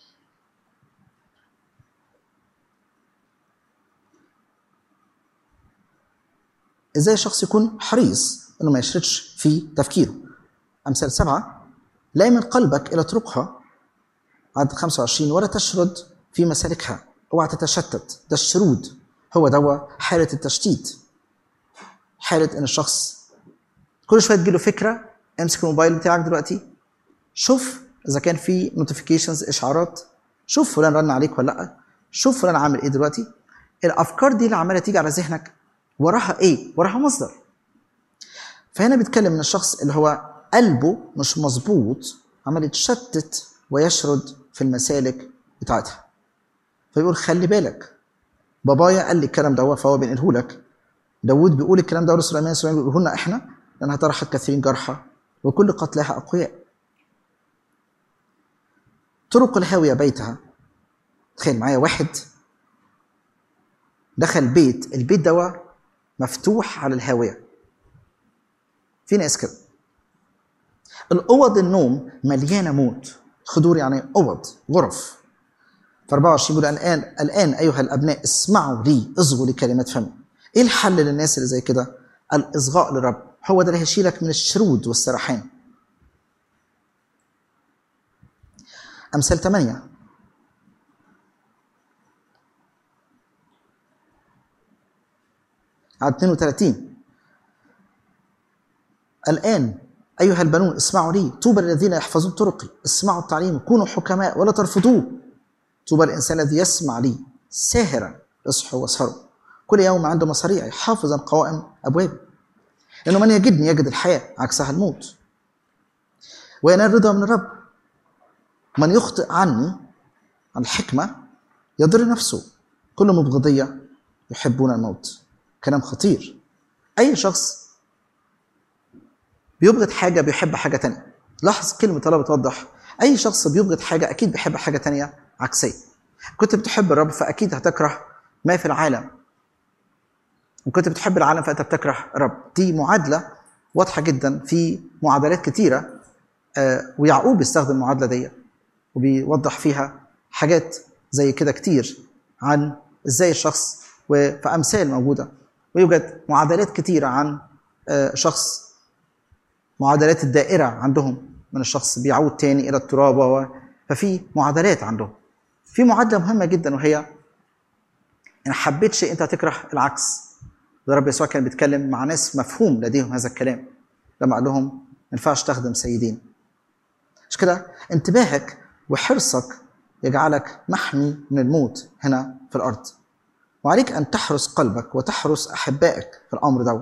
ازاي الشخص يكون حريص انه ما يشردش في تفكيره. امثال سبعه، لا من قلبك الى طرقها عدد خمسة وعشرين، ولا تشرد في مسالكها، اوعى تتشتت. ده الشرود هو دوا حالة التشتيت، حالة ان الشخص كل شوية تجيله فكرة. امسك الموبايل بتاعك دلوقتي، شوف اذا كان في نوتيفيكيشنز اشعارات، شوف فلان رن عليك ولا لا، شوف فلان عامل ايه دلوقتي. الافكار دي اللي عمالة تيجي على ذهنك وراها ايه؟ وراها مصدر. فهنا بيتكلم من الشخص اللي هو قلبه مش مظبوط، عمال يتشتت ويشرد في المسالك بتاعتها. فيقول خلي بالك، بابايا قال لي الكلام ده فهو بينقله لك. داود بيقول الكلام ده لسليمان، سليمان بيقوله لنا احنا، لانها طرحت كثيرين جرحى وكل قتلاها اقوياء. طرق الهاويه بيتها. تخيل معايا واحد دخل بيت، البيت ده مفتوح على الهاويه. في ناس كده الاوض النوم مليانه موت، خدور يعني اوض غرف. في أربعة وعشرين بيقول الان الان ايها الابناء اسمعوا لي، اصغوا لكلمات فمي. ايه الحل للناس اللي زي كده؟ الاصغاء للرب، هو ده اللي هيشيلك من الشرود والسرحان. امثال ثمانية، عدد اثنين وثلاثين. الآن أيها البنون اسمعوا لي، طوبى للذين يحفظون طرقي، اسمعوا التعليم، كونوا حكماء ولا ترفضوه. طوبى الإنسان الذي يسمع لي ساهرا، اصحوا واسهروا، كل يوم عنده مصاريعي حافظا قوائم أبوابي. لأنه من يجدني يجد الحياة، عكسها الموت، وينال رضا من الرب. من يخطئ عني عن الحكمة يضر نفسه، كل مبغضية يحبون الموت. كلام خطير. أي شخص بيبغض حاجة بيحب حاجة تانية. لاحظ كلمة الله بتوضح، أي شخص بيبغض حاجة أكيد بيحب حاجة تانية عكسية. كنت بتحب الرب فأكيد هتكره ما في العالم، وكنت بتحب العالم فأنت بتكره الرب. دي معادلة واضحة جدا في معادلات كتيرة، آه ويعقوب بيستخدم المعادلة دي وبيوضح فيها حاجات زي كده كتير عن ازاي الشخص، وفي أمثال موجودة، ويوجد معادلات كتيرة عن آه شخص، معادلات الدائرة عندهم من الشخص بيعود تاني إلى التراب، ففي معادلات عندهم. في معادلة مهمة جدا وهي إن حبيت شيء أنت هتكره العكس. الرب يسوع كان بيتكلم مع ناس مفهوم لديهم هذا الكلام لما قال لهم ما ينفعش تخدم سيدين. مش كده؟ انتباهك وحرصك يجعلك محمي من الموت هنا في الأرض، وعليك أن تحرس قلبك وتحرس أحبائك في الأمر ده. ما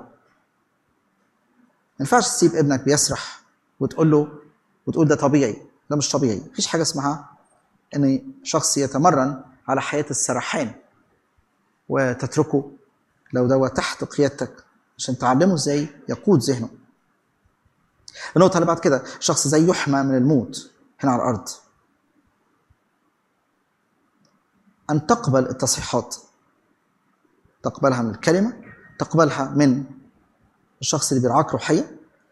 ينفعش تسيب ابنك بيسرح وتقول له وتقول ده طبيعي. ده مش طبيعي. مفيش حاجة اسمها ان شخص يتمرن على حياة السرحان وتتركه لو ده تحت قيادتك عشان تعلمه ازاي يقود ذهنه. النقطة اللي بعد كده، شخص زي يحمى من الموت هنا على الأرض. أن تقبل التصحيحات، تقبلها من الكلمة، تقبلها من الشخص اللي بيرعاك روحيا.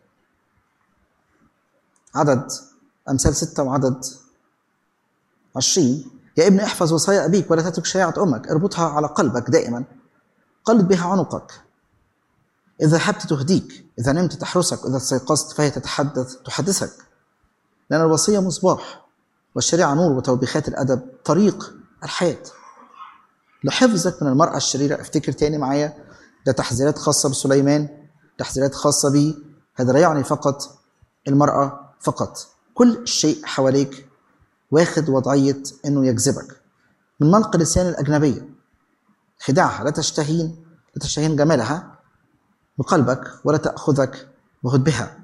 عدد أمثال ستة وعدد عشرين: يا ابن احفظ وصايا أبيك ولا تترك شريعة أمك، اربطها على قلبك دائما، قلب بها عنقك، إذا ذهبت تهديك، إذا نمت تحرسك، إذا استيقظت فهي تتحدث تحدثك. لأن الوصية مصباح والشريعة نور وتوبيخات الأدب طريق الحياة. لحفظك من المرأة الشريرة. افتكر تاني معايا، ده تحذيرات خاصة بسليمان، تحذيرات خاصة بي. هذا لا يعني فقط المرأة فقط، كل شيء حواليك واخد وضعية انه يجذبك. من منق لسان الأجنبية، خداعها، لا تشتهين لا تشتهين جمالها بقلبك ولا تأخذك بها.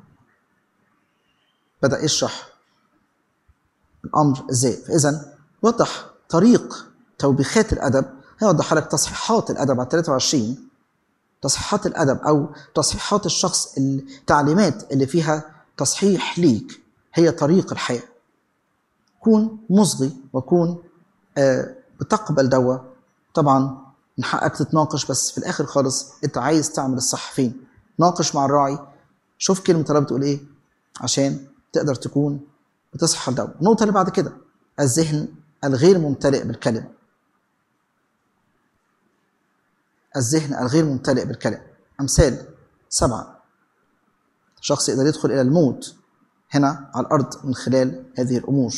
بدأ يشرح الأمر ازاي. فإذا وضح طريق توبيخات الأدب، هيوضح لك تصحيحات الأدب على ثلاثة وعشرين. تصحيحات الأدب أو تصحيحات الشخص، التعليمات اللي فيها تصحيح ليك هي طريق الحياة. كون مصغي وكون آه بتقبل دوا. طبعا من حقك تتناقش، بس في الآخر خالص أنت عايز تعمل الصح فين. ناقش مع الراعي، شوف كلمة الله بتقول إيه عشان تقدر تكون بتصحى لدوا. النقطة اللي بعد كده، الذهن الغير ممتلئ بالكلمة. الذهن الغير ممتلئ بالكلمة. أمثال سبعة: شخص يقدر يدخل إلى الموت هنا على الأرض من خلال هذه الأمور.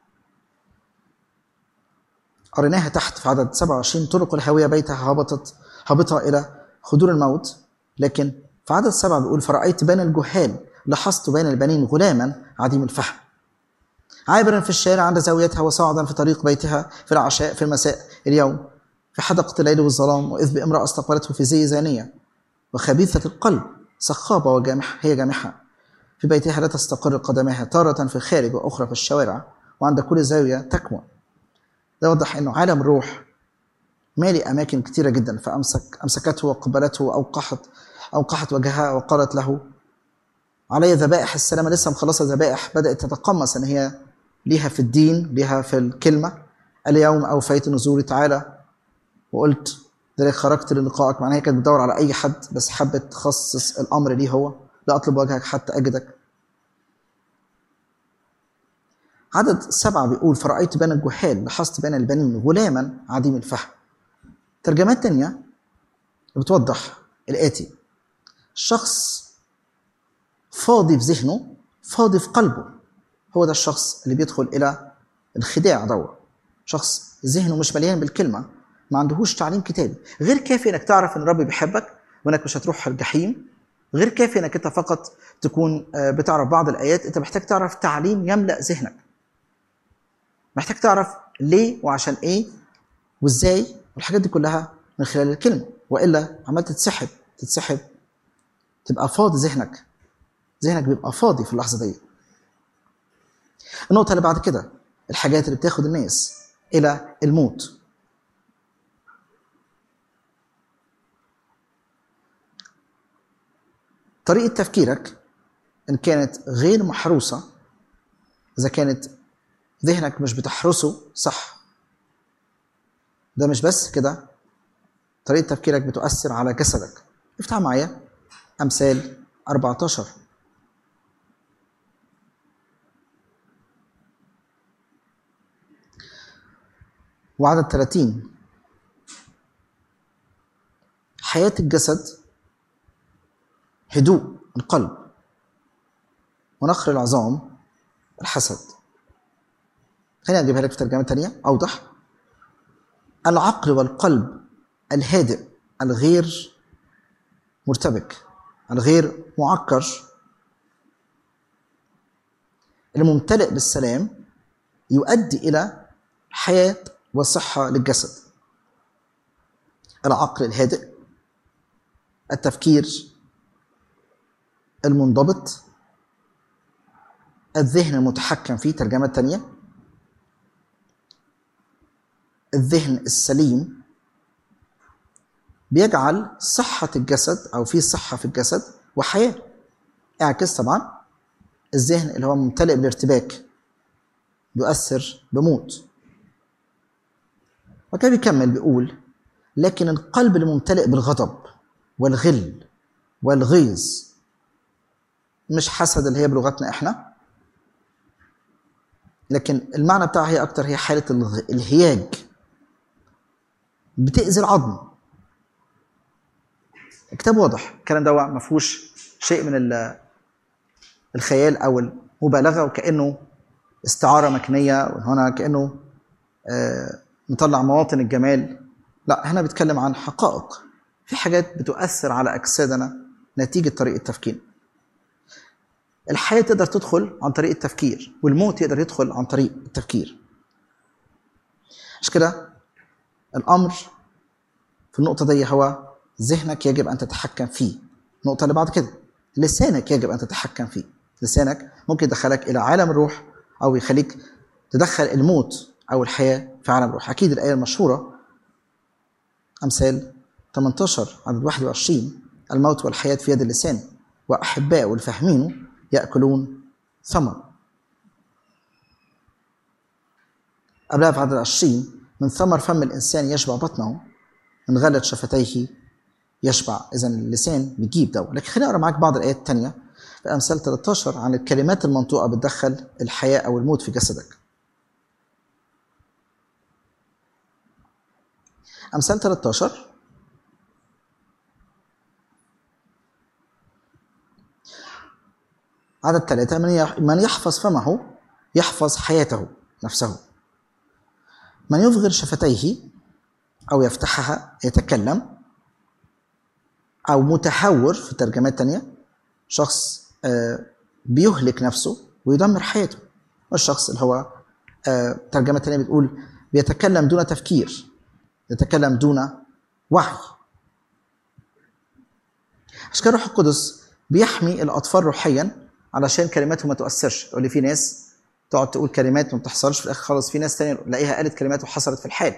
قريناها تحت في عدد سبعة وعشرين: طرق الهاوية بيتها هبطت هبطها إلى خدور الموت. لكن في عدد سبعة بيقول: فرأيت بين الجهال، لاحظت بين البنين غلاما عديم الفهم، عابرا في الشارع عند زاويتها، وصاعدا في طريق بيتها في العشاء في المساء اليوم، في حدقة الليل والظلام، وإذ بامرأة استقبلته في زي زانية، وخبيثة القلب، صخابة وجامحة، هي جامحة، في بيتها لا تستقر قدمها، تارة في الخارج وأخرى في الشوارع، وعند كل زاوية تكمن. ده يوضح أنه عالم الروح مالي أماكن كثيرة جدا. فأمسك أمسكته وقبلته وأوقحت أوقحت وجهها وقالت له: علي ذبائح السلامة. لسه مخلصة ذبائح، بدأت تتقمص أن هي ليها في الدين، ليها في الكلمة. اليوم أوفيت نذوري، تعالى وقلت ذلك خرجت للقائك. معناها هي كانت بتدور على أي حد، بس حبت تخصص الأمر ليه هو. لا أطلب وجهك حتى أجدك. عدد سبعة بيقول: فرأيت بين الجهال، لاحظت بين البنين غلاما عديم الفهم. ترجمات تانية بتوضح الآتي: الشخص فاضي في ذهنه، فاضي في قلبه، هو ده الشخص اللي بيدخل إلى الخداع دوت. شخص ذهنه مش مليان بالكلمة، ما عندهوش تعليم كتابي. غير كافي انك تعرف ان الرب بيحبك، وانك مش هتروح الجحيم غير كافي انك انت فقط تكون بتعرف بعض الايات. انت محتاج تعرف تعليم يملأ ذهنك، محتاج تعرف ليه وعشان ايه وازاي والحاجات دي كلها من خلال الكلمه، والا عمال تتسحب تتسحب تبقى فاضي ذهنك، ذهنك بيبقى فاضي في اللحظه دي. النقطه اللي بعد كده الحاجات اللي بتاخد الناس الى الموت. طريقه تفكيرك ان كانت غير محروسه، اذا كانت ذهنك مش بتحرسه صح، ده مش بس كده، طريقه تفكيرك بتؤثر على جسدك. افتح معايا امثال أربعة عشر. وعدد ثلاثين. حياة الجسد هدوء القلب، ونخر العظام الحسد. خليني اجيبها لك في ترجمة تانية اوضح. العقل والقلب الهادئ الغير مرتبك الغير معكر الممتلئ بالسلام يؤدي الى حياة وصحة للجسد. العقل الهادئ، التفكير المنضبط، الذهن المتحكم فيه. ترجمة تانية، الذهن السليم بيجعل صحة الجسد أو في صحة في الجسد وحياة. اعكس طبعا الذهن اللي هو ممتلئ بالارتباك بيؤثر بموت. وكان بيكمل بيقول لكن القلب الممتلئ بالغضب والغل والغيظ، مش حسد اللي هي بلغتنا احنا، لكن المعنى بتاعها هي اكتر هي حالة الهياج، بتأذي العظم. الكتاب واضح، الكلام ده ما فيهوش شيء من الخيال او المبالغه وكانه استعاره مكنيه وهنا كانه آه نطلع مواطن الجمال. لا، هنا بيتكلم عن حقائق، في حاجات بتؤثر على اجسادنا نتيجه طريقه التفكير. الحياه تقدر تدخل عن طريق التفكير، والموت يقدر يدخل عن طريق التفكير. عشان كده الامر في النقطه دي هو ذهنك يجب ان تتحكم فيه. النقطه اللي بعد كده لسانك يجب ان تتحكم فيه. لسانك ممكن يدخلك الى عالم الروح او يخليك تدخل الموت او الحياه في عالم الروح. اكيد الايه المشهوره امثال ثمانية عشر عدد واحد وعشرين، الموت والحياه في يد اللسان واحباء الفاهمين ياكلون ثمر. قبلها في عدد عشرين، من ثمر فم الانسان يشبع بطنه، من غلة شفتيه يشبع. اذا اللسان بيجيب ده. لكن خليني اقرا معاك بعض الايات الثانيه في امثال ثلاثة عشر عن الكلمات المنطوقه بتدخل الحياه او الموت في جسدك. امثال ثلاثة عشر عدد ثلاثة، من يحفظ فمه يحفظ حياته نفسه، من يفغر شفتيه او يفتحها يتكلم، او متهور في ترجمات تانية، شخص بيهلك نفسه ويدمر حياته. والشخص اللي هو ترجمة تانية بتقول بيتكلم دون تفكير، يتكلم دون وعي. عشان كده الروح القدس بيحمي الاطفال روحيا علشان كلماتهم ما تؤثرش. تقول لي في ناس تقعد تقول كلمات ما بتحصلش في الاخر خالص، في ناس تانية تلاقيها قالت كلمات وحصلت في الحال.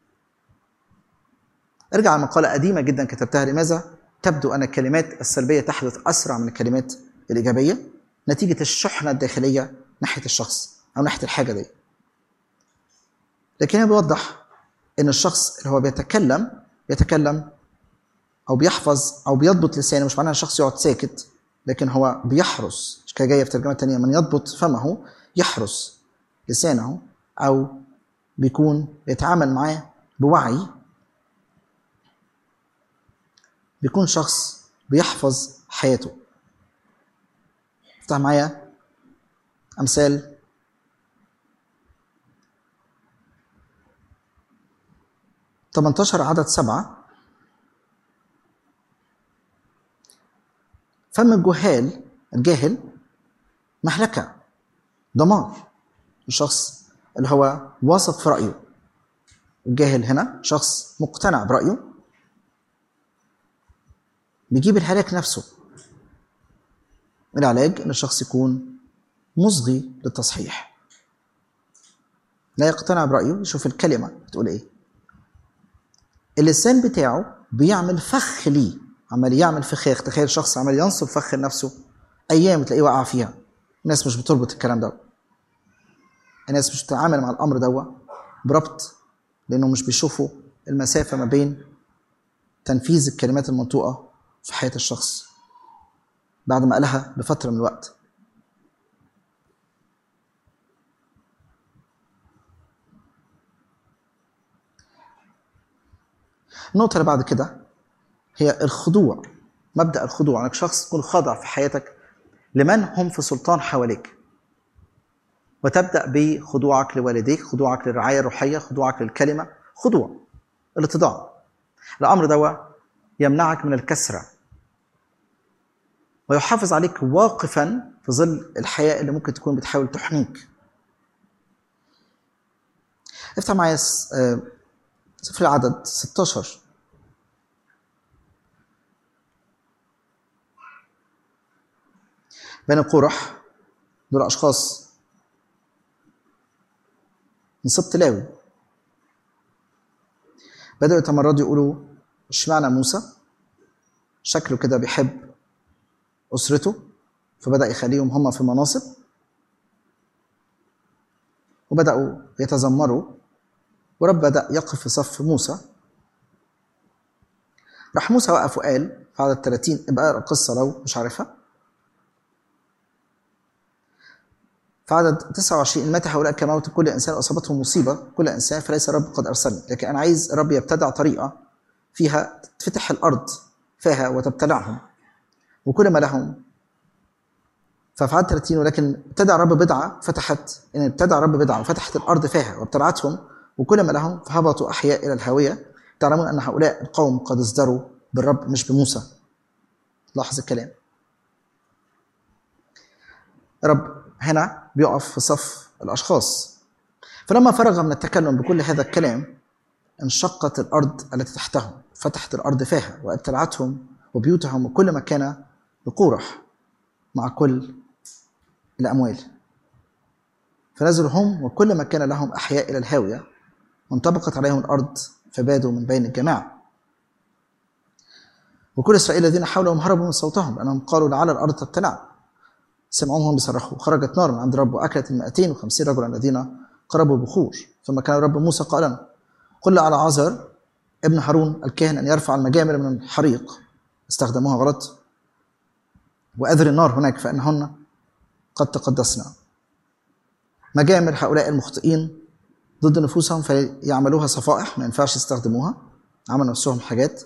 ارجع لمقالة قديمة جدا كتبتها، لماذا تبدو أن الكلمات السلبية تحدث أسرع من الكلمات الإيجابية نتيجة الشحنة الداخلية ناحية الشخص أو ناحية الحاجة دي. لكن هي بيوضح أن الشخص اللي هو بيتكلم بيتكلم أو بيحفظ أو بيضبط لسانه، مش معناه الشخص يقعد ساكت، لكن هو بيحرس. مش كده جاية في ترجمة تانية، من يضبط فمه يحرس لسانه، أو بيكون يتعامل معاه بوعي، بيكون شخص بيحفظ حياته. افتح معايا امثال ثمانية عشر عدد سبعة، فم الجهال الجاهل مهلكة، دمار. الشخص اللي هو واثق في رأيه. الجاهل هنا شخص مقتنع برأيه بيجيب الهلاك نفسه. العلاج ان الشخص يكون مصغي للتصحيح، لا يقتنع برأيه، يشوف الكلمة بتقول ايه. اللسان بتاعه بيعمل فخ ليه، عمال يعمل فخاخ. تخيل شخص عمال ينصب فخ لنفسه ايام تلاقيه وقع فيها. الناس مش بتربط الكلام ده، الناس مش بتتعامل مع الامر ده بربط، لانه مش بيشوفوا المسافة ما بين تنفيذ الكلمات المنطوقة في حياة الشخص بعد ما قالها بفترة من الوقت. النقطة اللي بعد كده هي الخضوع. مبدأ الخضوع، انك شخص تكون خاضع في حياتك لمن هم في سلطان حواليك، وتبدأ بخضوعك لوالديك، خضوعك للرعاية الروحية، خضوعك للكلمة، خضوع، الاتضاع. الأمر ده يمنعك من الكسرة ويحافظ عليك واقفا في ظل الحياة اللي ممكن تكون بتحاول تحنيك. افتح معايا سفر العدد ستة عشر. بني قورح دول أشخاص من سبط لاوي، بدأوا يتمردوا يقولوا اشمعنى موسى شكله كده بيحب أسرته، فبدأ يخليهم هم في مناصب، وبدأوا يتذمروا، ورب بدأ يقف في صف موسى. راح موسى وقف وقال في عدد ثلاثين، ابقى اقرأ القصة لو مش عارفها. في عدد تسعة وعشرين، مات هؤلاء كموت كل إنسان وأصابتهم مصيبة كل إنسان فليس الرب قد أرسلني، لكن أنا عايز الرب يبتدع طريقة فيها تفتح الأرض فيها وتبتلعهم وكل ما لهم. ففي عدد ثلاثين، ولكن ابتدع الرب بدعة فتحت إن ابتدع الرب بدعة وفتحت الأرض فيها وابتلعتهم وكل ما لهم، فهبطوا أحياء إلى الهاوية. تعلمون أن هؤلاء القوم قد ازدروا بالرب مش بموسى. لاحظ الكلام، رب هنا بيقف في صف الأشخاص. فلما فرغ من التكلم بكل هذا الكلام انشقت الأرض التي تحتهم، فتحت الأرض فيها وابتلعتهم وبيوتهم وكل ما كان لقورح مع كل الأموال. فنزلوا هم وكل ما كان لهم أحياء إلى الهاوية، وانطبقت عليهم الأرض فبادوا من بين الجماعة. وكل إسرائيل الذين حولهم هربوا من صوتهم لأنهم قالوا لعل الأرض تبتلع. سمعوهم بيصرخوا، خرجت نار من عند الرب وأكلت المائتين وخمسين رجلا الذين قربوا بخور. ثم كان الرب موسى قائلا، قل على عازر ابن هارون الكاهن أن يرفع المجامر من الحريق، استخدموها غلط، وأذر النار هناك فإنهن قد تقدسنا. مجامر هؤلاء المخطئين ضد نفوسهم فيعملوها صفائح، ما ينفعش يستخدموها، عملوا نفسهم حاجات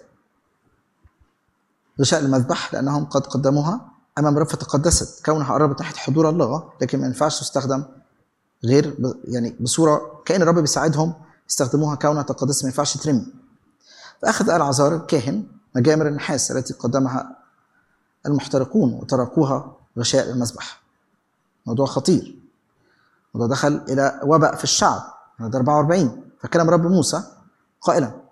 لشأن المذبح لأنهم قد قدموها أمام رب فتقدست، كونها قربت ناحية حضور الله، لكن ما ينفعش تستخدم غير ب... يعني بصورة كأن الرب بيساعدهم يستخدموها كونها تقدست، ما ينفعش ترمي. فأخذ العازر الكاهن مجامر النحاس التي قدمها المحترقون وتركوها غشاء المذبح. موضوع خطير، موضوع دخل إلى وباء في الشعب. هذا أربعة وأربعين، فكلم رب موسى قائلا،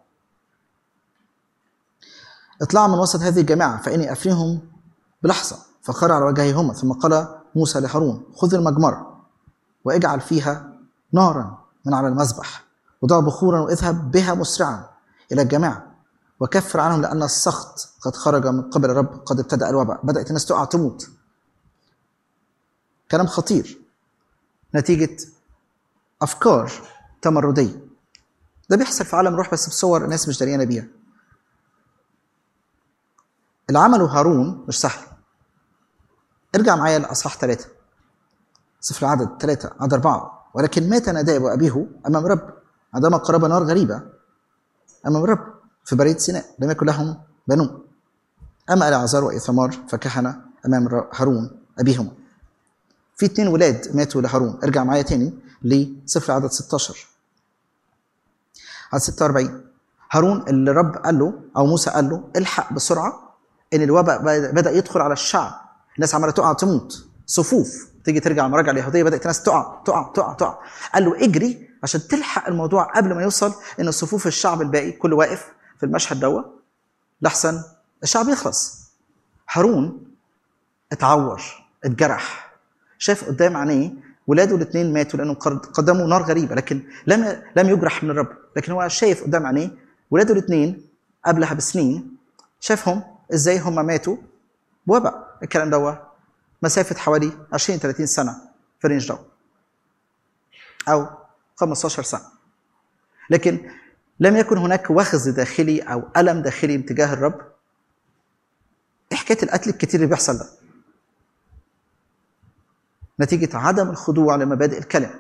اطلعوا من وسط هذه الجماعة فإني أفنيهم بلحظة. فخر على وجههما. ثم قال موسى لهارون، خذ المجمرة واجعل فيها نارا من على المذبح وضع بخورا واذهب بها مسرعا إلى الجماعة وكفر عنهم لأن السخط قد خرج من قبل الرب، قد ابتدأ الوباء. بدأت الناس تقع تموت. كلام خطير نتيجة أفكار تمردية. ده بيحصل في عالم الروح بس بصور الناس مش دريانة بيها. اللي عمله هارون مش سهل. ارجع معايا لأصحاح ثلاثة، سفر العدد ثلاثة عدد أربعة. ولكن مات ناداب وأبيه أمام رب عندما قرب نار غريبة أمام رب في برية سيناء، لم يكن لهم بنون. أما العازر وإيثمار فكهنة أمام هارون أبيهما. في اتنين ولاد ماتوا لهارون. ارجع معايا تاني لسفر العدد ستة عشر عدد ستة وأربعين. هارون اللي رب قال له أو موسى قال له الحق بسرعة ان الوباء بدا يدخل على الشعب، الناس عماله تقع تموت، صفوف تيجي ترجع المراجعه اليهوديه بدات الناس تقع تقع تقع تقع. قال له اجري عشان تلحق الموضوع قبل ما يوصل ان صفوف الشعب الباقي كله واقف في المشهد دوت لحسن الشعب يخلص. هارون اتعور، اتجرح، شاف قدام عينيه ولاده الاثنين ماتوا لانهم قدموا نار غريبه، لكن لم لم يجرح من الرب، لكن هو شايف قدام عينيه ولاده الاثنين قبلها بسنين شافهم ازاي هم ماتوا بوباء. الكلام ده مسافه حوالي عشرين ثلاثين سنه في الرينج ده او خمستاشر سنه، لكن لم يكن هناك وخز داخلي او الم داخلي تجاه الرب. ايه حكايه القتل الكتير اللي بيحصل ده؟ نتيجه عدم الخضوع لمبادئ الكلمه.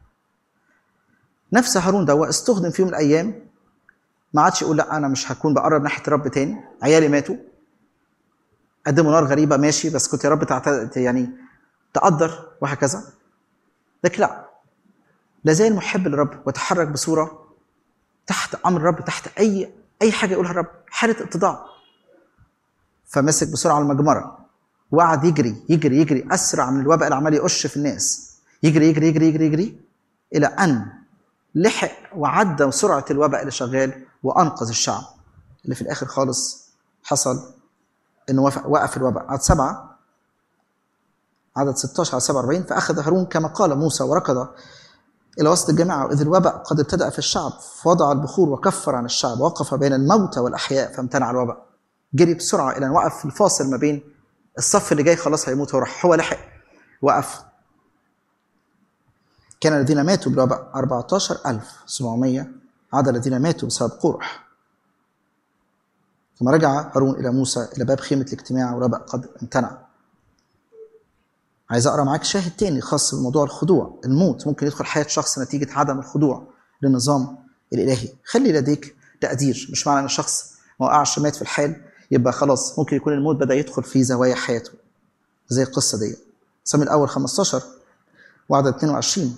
نفس هارون ده استخدم في يوم من الايام، ما عادش يقول لا انا مش هكون بقرب ناحيه الرب تاني، عيالي ماتوا، قدموا نار غريبه ماشي بس كنت يا رب تعت... يعني تقدر وهكذا، لكن لا، لازال محب للرب وتحرك بصوره تحت امر الرب، تحت اي اي حاجه يقولها الرب، حاله اتضاع. فمسك بسرعه المجمره وقعد يجري يجري يجري اسرع من الوباء اللي عمال يقش في الناس، يجري يجري يجري يجري يجري الى ان لحق وعدى سرعه الوباء اللي شغال وانقذ الشعب. اللي في الاخر خالص حصل انه وقف الوباء. عدد سبعه عدد ستاشر على سبعة وأربعين فاخذ هارون كما قال موسى وركض الى وسط الجماعه واذ الوباء قد ابتدأ في الشعب، فوضع البخور وكفر عن الشعب ووقف بين الموتى والاحياء فامتنع الوباء. جري بسرعه الى ان وقف في الفاصل ما بين الصف اللي جاي خلاص هيموت وراح، هو لحق وقف. كان الذين ماتوا بالوباء أربعة عشر ألف وسبعمائة، عدد الذين ماتوا بسبب قرح. ثم رجع هارون الى موسى الى باب خيمه الاجتماع والوباء قد امتنع. عايز اقرا معاك شاهد تاني خاص بموضوع الخضوع. الموت ممكن يدخل حياه شخص نتيجه عدم الخضوع للنظام الالهي. خلي لديك تقدير، مش معنى ان الشخص ما وقعش مات في الحال يبقى خلاص، ممكن يكون الموت بدا يدخل في زوايا حياته زي القصه دي. صمويل الاول خمستاشر وعدد اثنين وعشرين.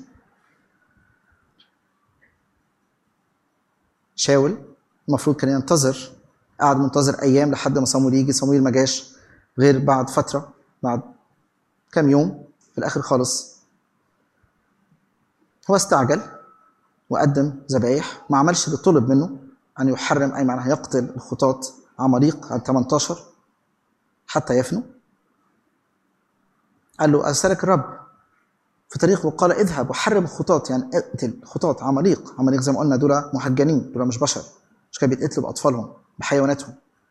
شاول المفروض كان ينتظر، قعد منتظر ايام لحد ما صمويل يجي. صمويل ما جاش غير بعد فتره، بعد كم يوم. في الاخر خالص هو استعجل وقدم ذبايح، ما عملش اللي طلب منه ان يحرم، اي معناها يقتل الخطاة عماليق على ثمانية عشر حتى يفنوا. قال له ارسلك الرب في طريق وقال اذهب وحرم الخطاة، يعني اقتل خطاة عماليق. عماليق زي ما قلنا دول محجنين، دول مش بشر، مش كانوا بيتقتلوا باطفالهم بحيواناتهم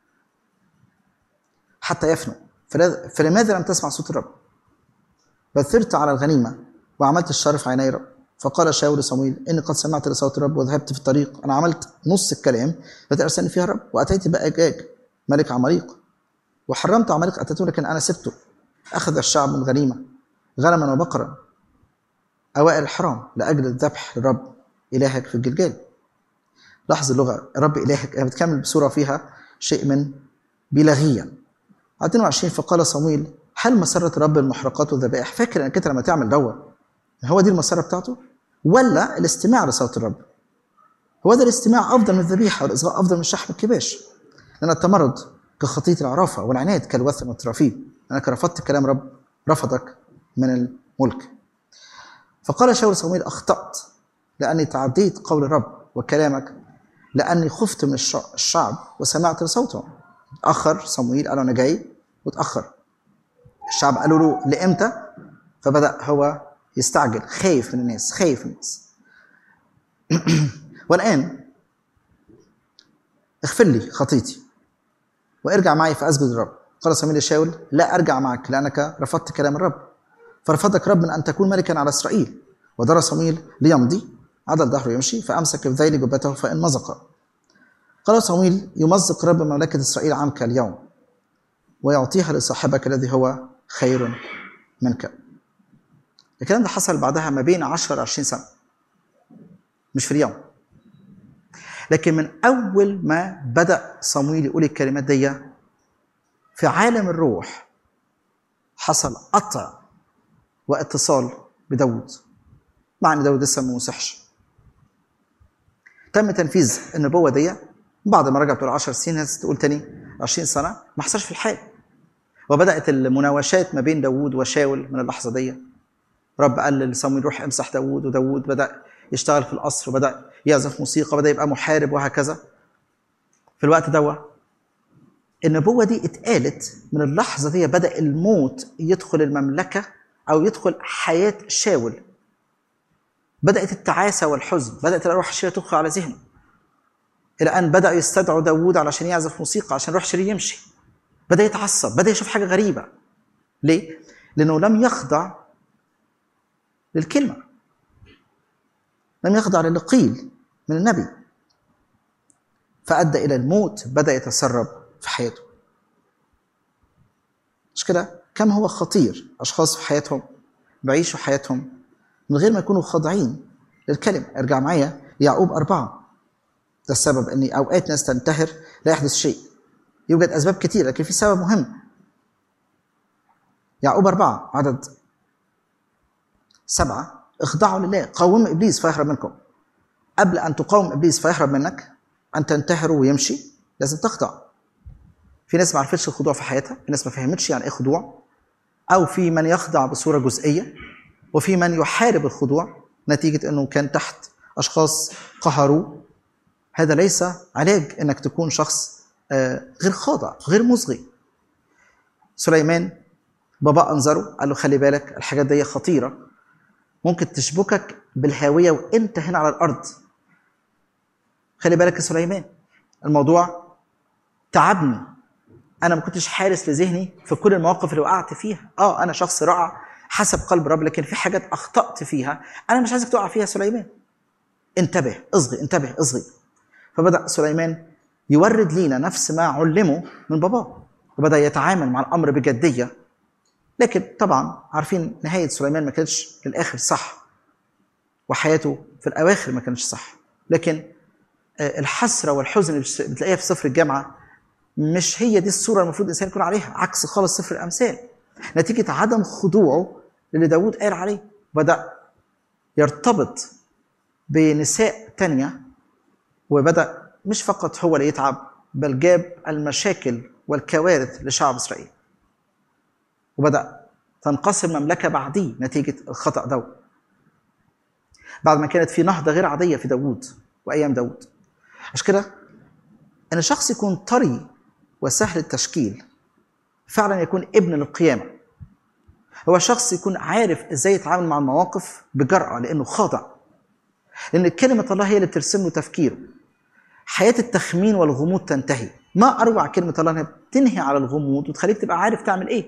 حتى يفنوا. فلماذا لم تسمع صوت الرب؟ بل ثرت على الغنيمه وعملت الشر في عيني الرب. فقال شاول لصمويل اني قد سمعت لصوت الرب وذهبت في الطريق. انا عملت نص الكلام التي ارسلني فيها الرب، واتيت باجاج ملك عماليق وحرمت عماليق اتته، لكن انا سبته. اخذ الشعب من غنيمه غنما وبقرا اوائل الحرام لاجل الذبح للرب الهك في الجلجال. لاحظ اللغه، الرب الهك بتكمل بصوره فيها شيء من بلاغيا. اثنين وعشرين فقال صمويل هل مسرة الرب المحرقات والذبائح؟ فاكر انك انت لما تعمل دوت هو دي المسرة بتاعته؟ ولا الاستماع لصوت الرب؟ هو ده الاستماع افضل من الذبيحه والاصغاء افضل من شحم الكباش. لان التمرد كخطيه العرافه والعناد كالوثن والترافيل، لانك رفضت كلام رب رفضك من الملك. فقال شاول صمويل اخطات لاني تعديت قول الرب وكلامك، لاني خفت من الشعب وسمعت لصوته. تاخر صمويل، قال انا جاي وتاخر. الشعب قالوا له لامتى؟ فبدا هو يستعجل، خايف من الناس، خايف من الناس. والان اغفر لي خطيتي وارجع معي فاسجد الرب. قال صمويل لشاول لا ارجع معك لانك رفضت كلام الرب، فرفضك رب من ان تكون ملكا على اسرائيل. ودار صمويل ليمضي، عدل ظهره يمشي، فامسك بذيل جبته فان مزق. قال صمويل يمزق رب مملكه اسرائيل عنك اليوم ويعطيها لصاحبك الذي هو خير منك. الكلام ده حصل بعدها ما بين عشرة عشرين سنة، مش في اليوم. لكن من أول ما بدأ صمويل يقول الكلمات دي في عالم الروح حصل قطع واتصال بداود، مع أن داود لسه ما مسحش. تم تنفيذ النبوة دي بعد ما رجع بتقول عشر سنين. ناس تقول تاني عشرين سنة ما حصلش في الحال. وبدأت المناوشات ما بين داوود وشاول من اللحظة دي. رب قال لصموئيل روح امسح داوود، وداوود بدأ يشتغل في القصر وبدأ يعزف موسيقى، بدأ يبقى محارب وهكذا. في الوقت ده النبوة دي اتقالت من اللحظة دي بدأ الموت يدخل المملكة أو يدخل حياة شاول. بدأت التعاسة والحزن، بدأت الأرواح الشريرة تدخل على ذهنه، إلى أن بدأ يستدعوا داوود علشان يعزف موسيقى عشان روح الشرير يمشي. بدأ يتعصب، بدأ يشوف حاجة غريبة. ليه؟ لأنه لم يخضع للكلمة، لم يخضع للي قيل من النبي، فأدى إلى الموت بدأ يتسرب في حياته. مش كده؟ كم هو خطير أشخاص في حياتهم بعيشوا حياتهم من غير ما يكونوا خاضعين للكلمة. ارجع معايا يعقوب أربعة. ده السبب أن أوقات ناس تنتهر لا يحدث شيء. يوجد أسباب كتير لكن في سبب مهم. يعقوب أربعة عدد سبعة: اخضعوا لله، قاوموا إبليس فيهرب منكم. قبل أن تقاوم إبليس فيهرب منك، أن تنتهره ويمشي، لازم تخضع. في ناس ما عرفتش الخضوع في حياتها، في ناس ما فهمتش يعني إيه خضوع، أو في من يخضع بصورة جزئية، وفي من يحارب الخضوع نتيجة أنه كان تحت أشخاص قهروه. هذا ليس علاج أنك تكون شخص غير خاضع غير مصغي. سليمان بابا أنظره قال له خلي بالك الحاجات دي خطيرة، ممكن تشبكك بالهاوية وانت هنا على الأرض. خلي بالك يا سليمان، الموضوع تعبني، أنا ما كنتش حارس لذهني في كل المواقف اللي وقعت فيها. آه أنا شخص رائع حسب قلب رب، لكن في حاجات أخطأت فيها أنا مش عايزك تقع فيها. سليمان انتبه، اصغي انتبه اصغي. فبدأ سليمان يورد لينا نفس ما علمه من باباه، وبدأ يتعامل مع الأمر بجدية. لكن طبعا عارفين نهاية سليمان ما كانتش للآخر صح، وحياته في الأواخر ما كانتش صح. لكن الحسرة والحزن اللي بتلاقيها في سفر الجامعة مش هي دي الصورة المفروض الإنسان يكون عليها، عكس خالص سفر الأمثال. نتيجة عدم خضوعه للي داود قال عليه، بدأ يرتبط بنساء تانية، وبدأ مش فقط هو اللي يتعب، بل جاب المشاكل والكوارث لشعب إسرائيل، وبدأ تنقسم مملكة بعديه نتيجة الخطأ ده، بعد ما كانت في نهضة غير عادية في داود وأيام داود. عشان كده أن الشخص يكون طري وسهل التشكيل فعلا يكون ابن للقيامة. هو شخص يكون عارف إزاي يتعامل مع المواقف بجرأة لأنه خاضع، لأن كلمة الله هي اللي بترسم له تفكيره. حياة التخمين والغموض تنتهي. ما أروع كلمة الله أنها بتنهي على الغموض وتخليك تبقى عارف تعمل إيه.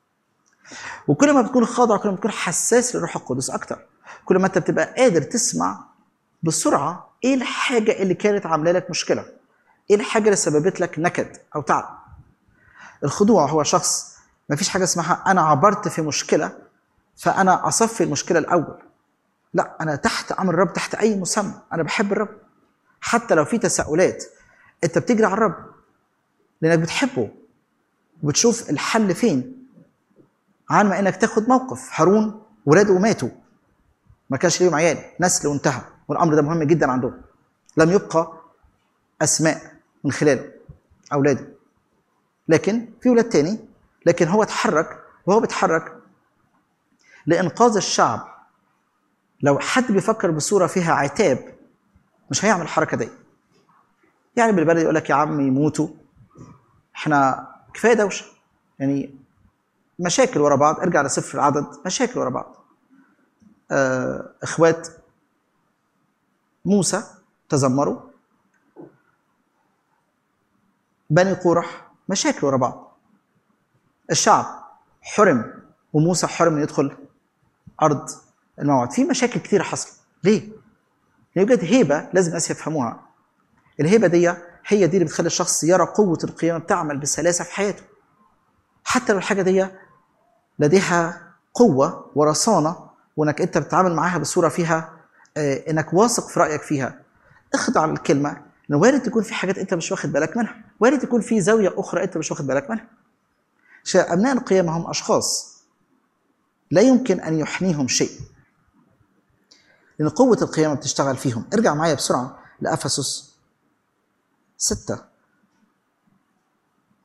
وكل ما بتكون خاضع كل ما بتكون حساس للروح القدس أكتر، كل ما أنت بتبقى قادر تسمع بسرعة إيه الحاجة اللي كانت عاملة لك مشكلة، إيه الحاجة اللي سببت لك نكد أو تعب. الخضوع هو شخص ما فيش حاجة اسمها أنا عبرت في مشكلة فأنا أصفي المشكلة الأول. لا، أنا تحت أمر الرب، تحت أي مسمى. أنا بحب الرب حتى لو في تساؤلات، أنت بتجري على الرب لأنك بتحبه وبتشوف الحل فين، عن ما إنك تاخد موقف. هارون ولاده ماتوا، ما كانش ليهم عيال، نسل وانتهى، والأمر ده مهم جدا عندهم. لم يبقى أسماء من خلال أولاده، لكن في ولاد تاني. لكن هو اتحرك، وهو بيتحرك لإنقاذ الشعب. لو حد بيفكر بصورة فيها عتاب مش هيعمل الحركة دي. يعني بالبلد يقول لك يا عم يموتوا، احنا كفاية دوشة، يعني مشاكل ورا بعض. ارجع لسفر العدد، مشاكل ورا بعض. اه اخوات موسى تذمروا، بني قورح، مشاكل ورا بعض. الشعب حرم وموسى حرم من يدخل أرض الموعد. في مشاكل كتير حصل. ليه؟ يوجد هيبة لازم الناس يفهموها. الهيبة دي هي دي اللي بتخلي الشخص يرى قوة القيامة بتعمل بسلاسة في حياته، حتى لو الحاجة دي لديها قوة ورصانة، وانك انت بتتعامل معاها بصورة فيها اه انك واثق في رأيك فيها. اخضع للكلمة، ان وارد تكون في حاجات انت مش واخد بالك منها، وارد تكون في زاوية اخرى انت مش واخد بالك منها. أبناء القيامة هم أشخاص لا يمكن أن يحنيهم شيء، لأن قوة القيامة بتشتغل فيهم. ارجع معايا بسرعة لأفسس ستة.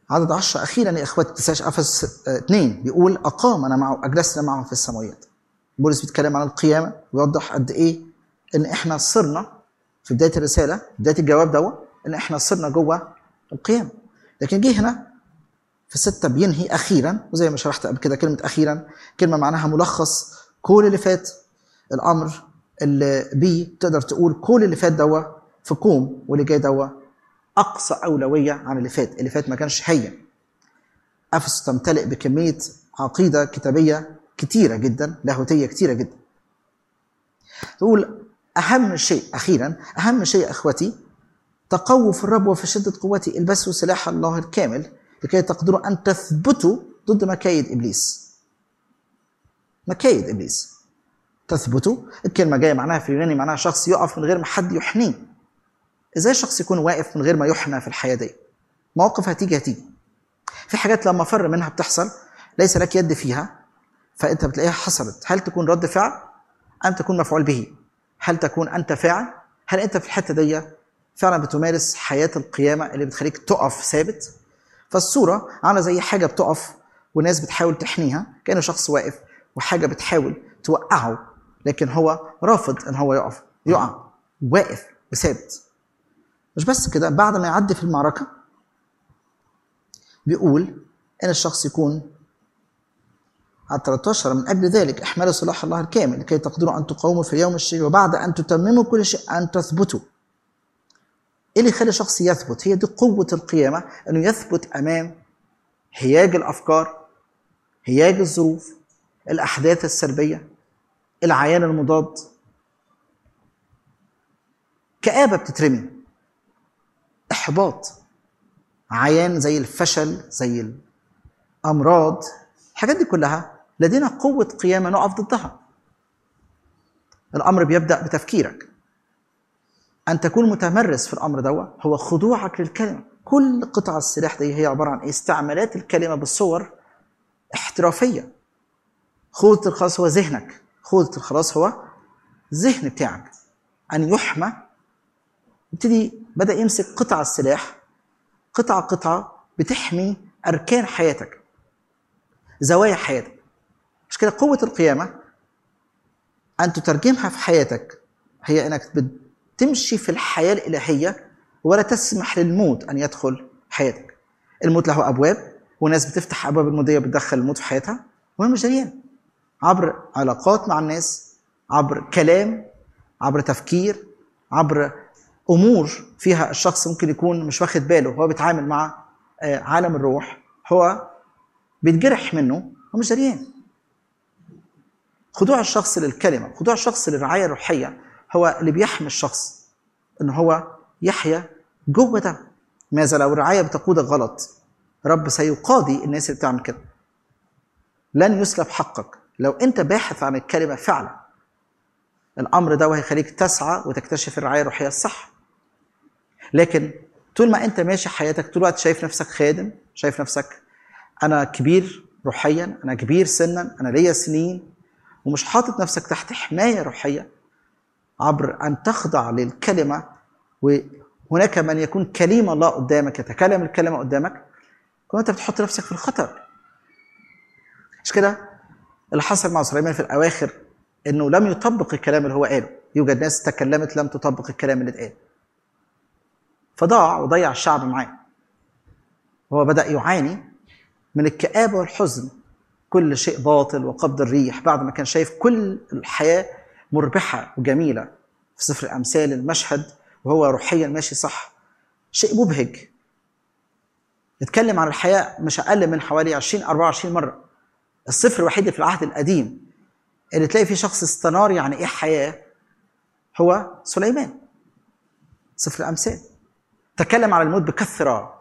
عدد عشرة أخيرا يا إخواتي تساش أفس اثنين بيقول أقامنا معه أجلسنا معه في السماويات. بولس بيتكلم عن القيامة ويوضح قد إيه إن إحنا صرنا في بداية الرسالة بداية الجواب دوت إن إحنا صرنا جوه القيامة. لكن جه هنا في ستة بينهي أخيرا، وزي ما شرحت قبل كده كلمة أخيرا كلمة معناها ملخص كل اللي فات. الأمر اللي بي تقدر تقول كل اللي فات دوا في كوم واللي جاي دوا أقصى أولوية عن اللي فات. اللي فات ما كانش هين. أفسس تمتلئ بكمية عقيدة كتابية كتيرة جدا، لاهوتية كتيرة جدا. تقول أهم شيء أخيرا، أهم شيء أخوتي تقووا في الرب وفي شدة قوتي، البسوا سلاح الله الكامل لكي تقدروا أن تثبتوا ضد مكايد إبليس. مكايد إبليس تثبتوا، الكلمة جاية معناها في اليوناني معناها شخص يقف من غير ما حد يحنيه. إزاي شخص يكون واقف من غير ما يحنى في الحياة دي؟ مواقف هتيجي هتيجي. في حاجات لما فر منها بتحصل ليس لك يد فيها فأنت بتلاقيها حصلت. هل تكون رد فعل أم تكون مفعول به؟ هل تكون أنت فاعل؟ هل أنت في الحتة دي فعلا بتمارس حياة القيامة اللي بتخليك تقف ثابت؟ فالصورة عاملة زي حاجة بتقف وناس بتحاول تحنيها، كأنه شخص واقف وحاجة بتحاول توقعه لكن هو رافض ان هو يقف يقع واقف وثابت. مش بس كده، بعد ما يعدي في المعركة بيقول ان الشخص يكون على ثلاثة عشر من اجل ذلك احملوا سلاح الله الكامل لكي تقدروا ان تقاوموا في اليوم الشرير وبعد ان تتمموا كل شيء ان تثبتوا. ايه اللي يخلي شخص يثبت؟ هي دي قوة القيامة، انه يثبت امام هياج الافكار، هياج الظروف، الاحداث السلبية، العيان المضاد. كآبة بتترمي، احباط، عيان زي الفشل، زي الامراض، الحاجات دي كلها لدينا قوة قيامة نقف ضدها. الامر بيبدأ بتفكيرك، ان تكون متمرس في الامر ده هو خضوعك للكلمة. كل قطع السلاح دي هي عبارة عن استعمالات الكلمة بالصور احترافية. خوذة الخلاص هو ذهنك، خوذة الخلاص هو ذهن بتاعك أن يحمى. يبتدي بدأ يمسك قطع السلاح قطعة قطعة بتحمي أركان حياتك، زوايا حياتك. مش كده قوة القيامة أن تترجمها في حياتك هي أنك بتمشي في الحياة الإلهية ولا تسمح للموت أن يدخل حياتك. الموت له أبواب، وناس بتفتح أبواب المودية بتدخل الموت في حياتها وهم مش جريان، عبر علاقات مع الناس، عبر كلام، عبر تفكير، عبر أمور فيها الشخص ممكن يكون مش واخد باله. هو بيتعامل مع عالم الروح، هو بيتجرح منه هو مش دريان. خضوع الشخص للكلمة، خضوع الشخص للرعاية الروحية هو اللي بيحمي الشخص إنه هو يحيا جوه ده. ماذا لو الرعاية بتقودك غلط؟ رب سيقاضي الناس اللي بتعمل كده. لن يسلب حقك لو أنت باحث عن الكلمة فعلا. الأمر ده هيخليك تسعى وتكتشف الرعاية الروحية الصح. لكن طول ما أنت ماشي حياتك طول الوقت شايف نفسك خادم، شايف نفسك أنا كبير روحيا، أنا كبير سنا، أنا ليا سنين، ومش حاطط نفسك تحت حماية روحية عبر أن تخضع للكلمة، وهناك من يكون كلمة الله قدامك يتكلم الكلمة قدامك، كنت أنت بتحط نفسك في الخطر. مش كده اللي حصل مع سليمان في الأواخر، إنه لم يطبق الكلام اللي هو قاله. يوجد ناس تكلمت لم تطبق الكلام اللي اتقال، فضاع وضيع الشعب معاه. هو بدأ يعاني من الكآبة والحزن، كل شيء باطل وقبض الريح، بعد ما كان شايف كل الحياة مربحة وجميلة. في سفر الأمثال المشهد وهو روحيا ماشي صح، شيء مبهج. يتكلم عن الحياة مش أقل من حوالي عشرين أربعة وعشرين مرة. السفر الوحيد في العهد القديم اللي تلاقي فيه شخص استنار يعني إيه حياة هو سليمان. سفر الأمثال تكلم عن الموت بكثرة،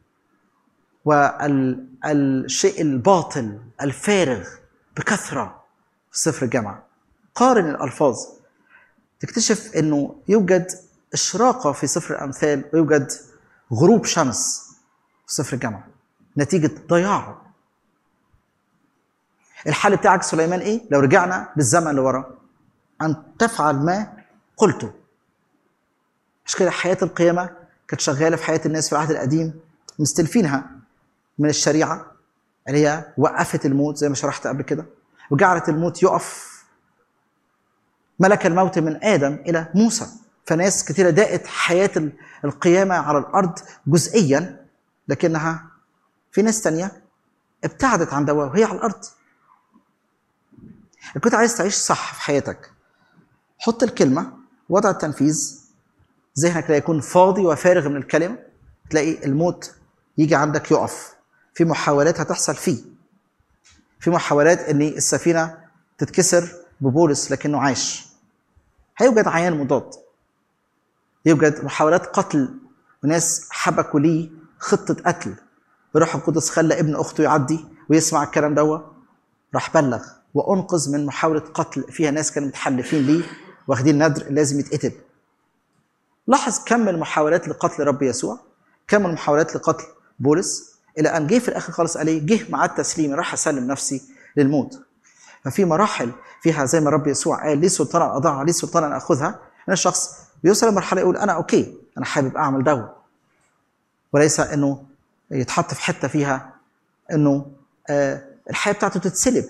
والشيء الباطل الفارغ بكثرة. في سفر الجامعة قارن الألفاظ تكتشف أنه يوجد إشراقة في سفر الأمثال ويوجد غروب شمس في سفر الجامعة نتيجة ضياعه. الحال بتاعك سليمان إيه؟ لو رجعنا بالزمن لورا، أن تفعل ما قلته. مش كده حياة القيامة كانت شغالة في حياة الناس في العهد القديم مستلفينها من الشريعة اللي هي وقفت الموت زي ما شرحت قبل كده، وجعلت الموت يقف. ملك الموت من آدم إلى موسى. فناس كتيرة داقت حياة القيامة على الأرض جزئيا، لكنها في ناس تانية ابتعدت عن دواء وهي على الأرض. كنت عايز تعيش صح في حياتك، حط الكلمة وضع التنفيذ، ذهنك لا يكون فاضي وفارغ من الكلمة، تلاقي الموت يجي عندك يقف. في محاولات هتحصل فيه، في محاولات ان السفينة تتكسر ببولس لكنه عاش. هيوجد عيان مضاد، يوجد محاولات قتل، وناس حبكوا ليه خطة قتل. الروح القدس خلى ابن أخته يعدي ويسمع الكلام دوا، راح بلغ وأنقذ من محاولة قتل فيها ناس كانوا متحلفين ليه واخدين ندر لازم يتقتل. لاحظ كم المحاولات لقتل رب يسوع، كم المحاولات لقتل بولس، إلى أن جه في الآخر خالص عليه جه مع التسليم، راح أسلم نفسي للموت. ففي مراحل فيها زي ما رب يسوع قال لي سلطان أضعها، لي سلطان أن أخذها. أن الشخص بيوصل لمرحلة يقول أنا أوكي، أنا حابب أعمل دوا، وليس أنه يتحط في حتة فيها أنه آه الحياة بتاعته تتسلب.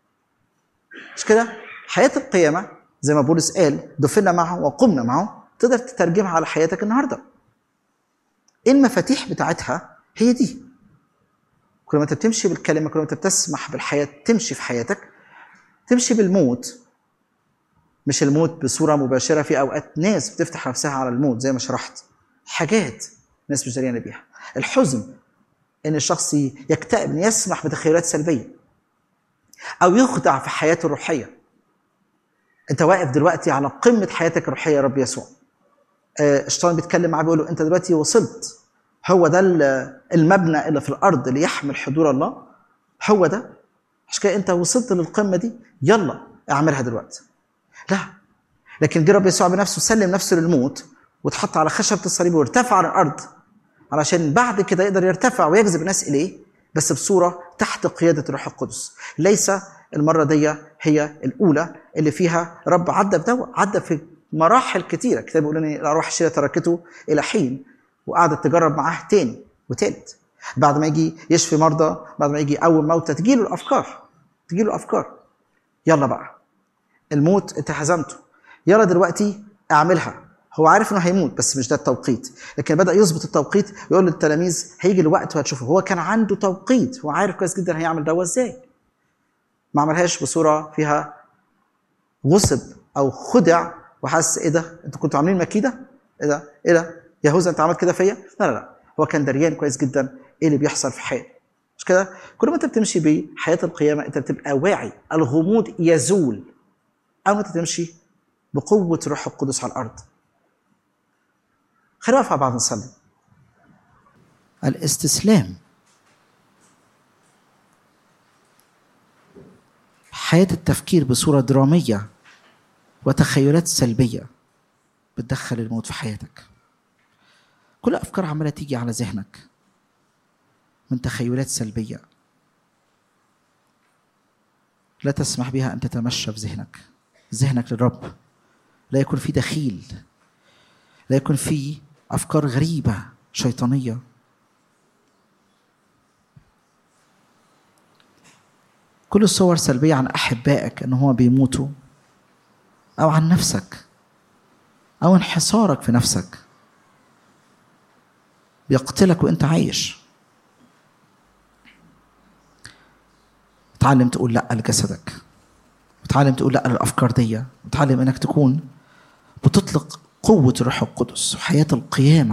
مش كده؟ حياة القيامة زي ما بولس قال دفنا معه وقمنا معه، تقدر تترجمها على حياتك النهاردة. المفاتيح بتاعتها هي دي. كل ما انت بتمشي بالكلمة، كل ما انت بتسمح بالحياة تمشي في حياتك، تمشي بالموت. مش الموت بصورة مباشرة، في أوقات ناس بتفتح نفسها على الموت زي ما شرحت، حاجات ناس مش دريانة بيها. الحزن إن الشخص يكتئب، يسمح بتخيلات سلبية أو يخدع في حياته الروحية. أنت واقف دلوقتي على قمة حياتك الروحية يا رب يسوع، الشيطان بيتكلم معاه بيقول له أنت دلوقتي وصلت، هو ده المبنى اللي في الأرض اللي يحمل حضور الله، هو ده، عشان كده أنت وصلت للقمة دي، يلا اعملها دلوقتي. لا، لكن جه رب يسوع بنفسه سلم نفسه للموت وتحط على خشبة الصليب وارتفع على الأرض، علشان بعد كده يقدر يرتفع ويجذب الناس إليه، بس بصورة تحت قيادة الروح القدس. ليس المرة دي هي الأولى اللي فيها رب عدى بدواء، عدى في مراحل كتيرة. كتاب يقول إن الأرواح الشريرة تركته إلى حين، وقعدت تجرب معاه تاني وتالت. بعد ما يجي يشفي مرضى، بعد ما يجي يقوم موتى، تجيله الأفكار تجيله الأفكار يلا بقى الموت انت هزمته، يلا دلوقتي اعملها. هو عارف انه هيموت بس مش ده التوقيت، لكن بدأ يظبط التوقيت ويقول للتلاميذ هيجي الوقت وهتشوفه. هو كان عنده توقيت، هو عارف كويس جدا هيعمل ده ازاي. ما عملهاش بصورة فيها غصب او خدع وحس ايه ده انتوا كنتوا عاملين مكيدة، ايه ده ايه ده يهوذا انت عملت كده فيا. لا لا لا، هو كان دريان كويس جدا ايه اللي بيحصل في حياته. مش كده؟ كل ما انت بتمشي بحياة القيامة انت بتبقى واعي، الغموض يزول أو أنت تمشي بقوة روح القدس على الأرض. خلينا نقف مع بعض نصلي. الاستسلام، حياة التفكير بصورة درامية وتخيلات سلبية بتدخل الموت في حياتك. كل أفكار عمالة تيجي على ذهنك من تخيلات سلبية لا تسمح بها أن تتمشى في ذهنك. ذهنك للرب لا يكون فيه دخيل، لا يكون فيه أفكار غريبة شيطانية. كل الصور سلبية عن أحبائك أنه هو بيموتوا، أو عن نفسك، أو انحصارك في نفسك بيقتلك وإنت عايش. تعلم تقول لأ لجسدك، وتعلم تقول لأ للأفكار دي، وتعلم أنك تكون بتطلق قوة الروح القدس وحياة القيامة.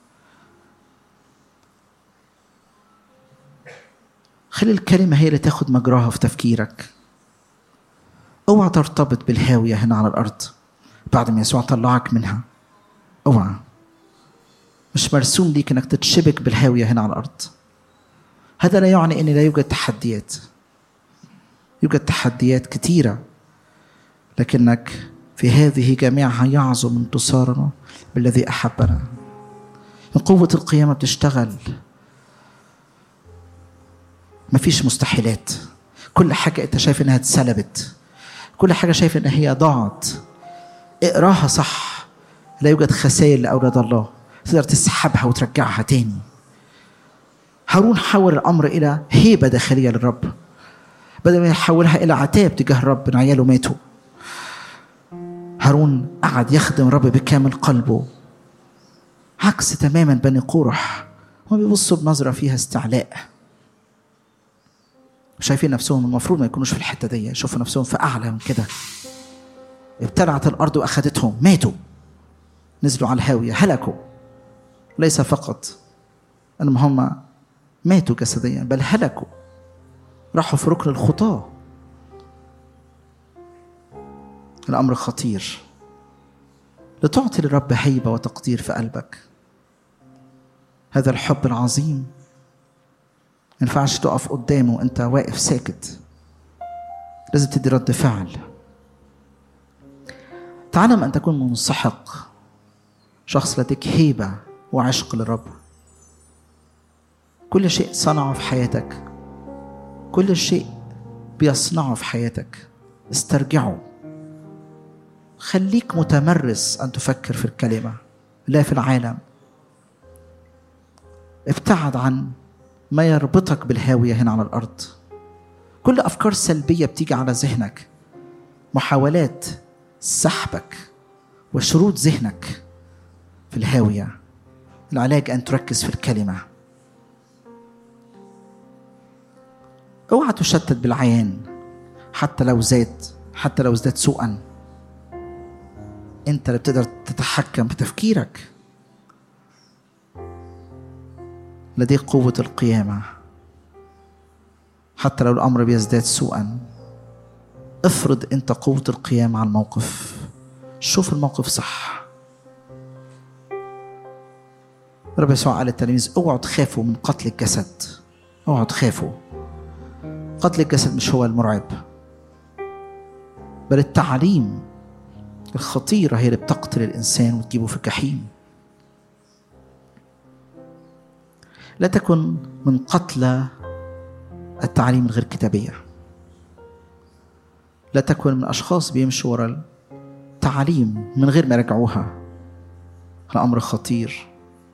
خلي الكلمة هي اللي تاخد مجراها في تفكيرك. اوعى ترتبط بالهاوية هنا على الأرض بعد ما يسوع طلعك منها. اوعى، مش مرسوم ليك انك تتشبك بالهاوية هنا على الأرض. هذا لا يعني ان لا يوجد تحديات، يوجد تحديات كثيرة، لكنك في هذه جميعها يعظم انتصارنا بالذي أحبنا. من قوة القيامة بتشتغل، مفيش مستحيلات. كل حاجة انت شايف انها اتسلبت، كل حاجة شايف انها هي ضاعت، اقراها صح. لا يوجد خسائر لأولاد الله، تقدر تسحبها وترجعها تاني. هارون حول الأمر إلى هيبة داخلية للرب، بدل ما يحولها إلى عتاب تجاه الرب إن عياله ماتوا. هارون قعد يخدم الرب بكامل قلبه، عكس تماما بني قورح. هم بيبصوا بنظرة فيها استعلاء، شايفين نفسهم المفروض ما يكونوش في الحتة دي، يشوفوا نفسهم في أعلى من كده. ابتلعت الأرض وأخذتهم، ماتوا، نزلوا على الهاوية، هلكوا. ليس فقط أنهم هم ماتوا جسديا، بل هلكوا، راحوا في ركن الخطاة. الأمر خطير. لتعطي للرب هيبة وتقدير في قلبك، هذا الحب العظيم ما ينفعش تقف قدامه وانت واقف ساكت، لازم تدي رد فعل. تعلم أن تكون منسحق، شخص لديك هيبة وعشق للرب. كل شيء صنعه في حياتك، كل شيء بيصنعه في حياتك استرجعه. خليك متمرس أن تفكر في الكلمة لا في العالم. ابتعد عن ما يربطك بالهاوية هنا على الأرض. كل أفكار سلبية بتيجي على ذهنك، محاولات سحبك وشروط ذهنك في الهاوية، العلاج أن تركز في الكلمة. اوعى تشتت بالعيان حتى لو زاد حتى لو ازداد سوءا. انت اللي بتقدر تتحكم بتفكيرك. لديك قوة القيامة حتى لو الأمر بيزداد سوءا. افرض انت قوة القيامة على الموقف، شوف الموقف صح. رب يسوع قال للتلاميذ اوعوا تخافوا من قتل الجسد، اوعوا تخافوا. قتل الجسد مش هو المرعب، بل التعليم الخطيرة هي اللي بتقتل الإنسان وتجيبه في الجحيم. لا تكن من قتلى التعليم الغير كتابية. لا تكن من أشخاص بيمشوا وراء التعليم من غير ما يرجعوها. الأمر خطير.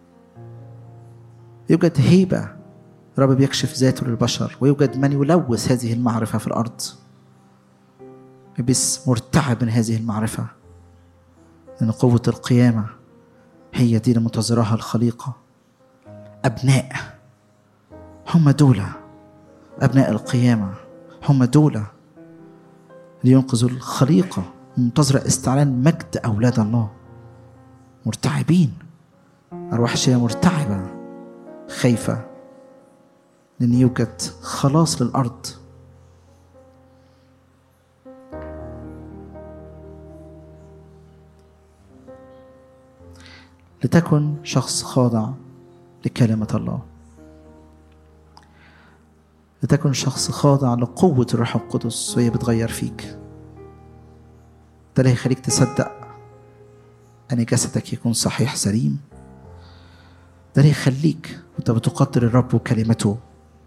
يوجد هيبة، رب بيكشف ذاته للبشر، ويوجد من يلوث هذه المعرفة في الأرض. بس مرتعب من هذه المعرفة، لأن قوة القيامة هي دي المنتظرها الخليقة. أبناء هم دولة، أبناء القيامة هم دولة لينقذوا الخليقة، منتظرة استعلان مجد أولاد الله. مرتعبين، أرواح شيئا مرتعبة خايفة، لأن يوجد خلاص للأرض. لتكن شخص خاضع لكلمة الله، لتكن شخص خاضع لقوة الروح القدس وهي بتغير فيك. ده اللي هيخليك تصدق أن جسدك يكون صحيح سليم. ده اللي يخليك وانت بتقدر الرب وكلمته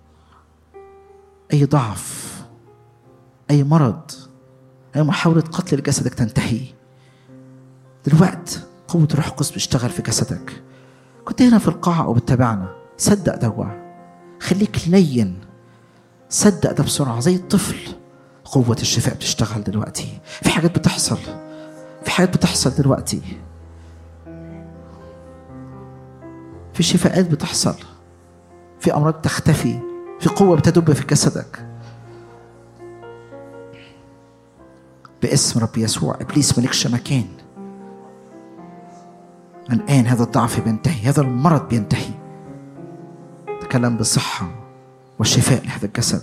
أي ضعف، أي مرض، أي محاولة قتل لجسدك تنتهي. دلوقتي قوة الروح القدس بيشتغل في جسدك. كنت هنا في القاعة أو بتتابعنا، صدق دوا، خليك لين، صدق ده بسرعة زي الطفل. قوة الشفاء بتشتغل دلوقتي. في حاجات بتحصل، في حاجات بتحصل دلوقتي، في شفاءات بتحصل، في أمراض تختفي، في قوة بتدب في جسدك باسم رب يسوع. إبليس ملكش مكان الآن. هذا الضعف بينتهي، هذا المرض بينتهي. تكلم بصحة والشفاء لهذا الجسد.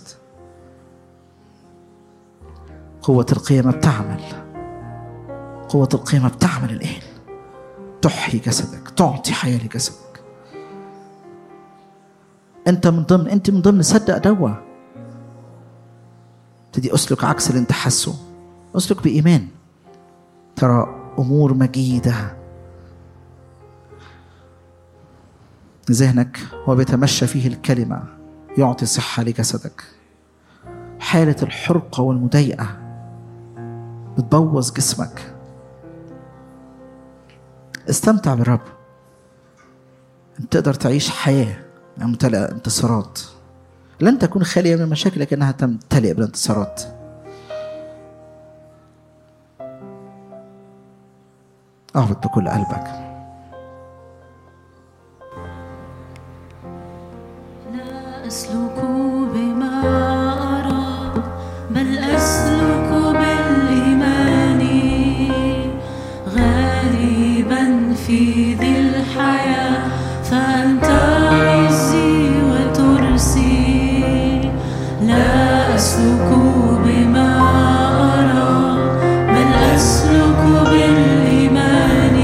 قوة القيامة بتعمل، قوة القيامة بتعمل الآن، تحيي جسدك، تعطي حياة لجسدك. أنت من ضمن أنت من ضمن صدق دوا. تدي أسلك عكس اللي أنت حاسه، أسلك بإيمان، ترى أمور مجيدة. ذهنك هو بيتمشى فيه الكلمة يعطي صحة لجسدك. حالة الحرقة والمضايقة بتبوظ جسمك. استمتع بالرب. انت تقدر تعيش حياة ممتلئة انتصارات. لن تكون خالية من المشاكل لكنها تمتلئ بالانتصارات. اهبط بكل قلبك. لا أسلك بما أرى بل أسلك بالإيمان غالبا في ذي الحياة فأنت عزي وترسي. لا أسلك بما أرى بل أسلك بالإيمان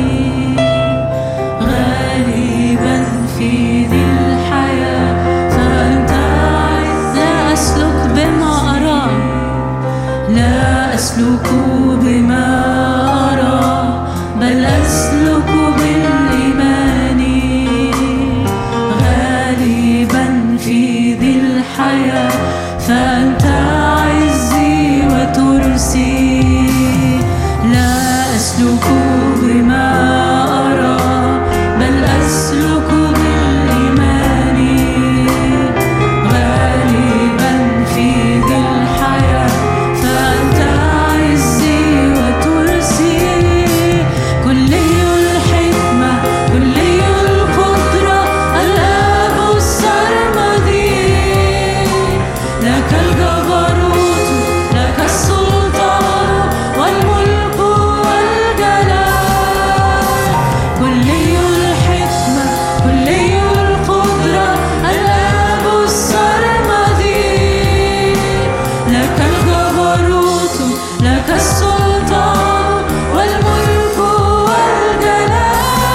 غالبا في ذي الحياة فأنت عزي. لا أسلك بما أرى لا أسلك بما أرى بل أسلك بالإيمان غالبا في ذي الحياة فأنت عزي وترسي. لا أسلك بما أرى بل أسلك بالإيمان غالبا في ذي الحياة فأنت عزي وترسي. كلي الحكمة كلي القدرة الآب السرمدي لك الجبروت لك السلطان والملك والجلال. كلي الحكمة كلي القدرة الآب السرمدي لك الجبروت لك السلطان والملك والجلال.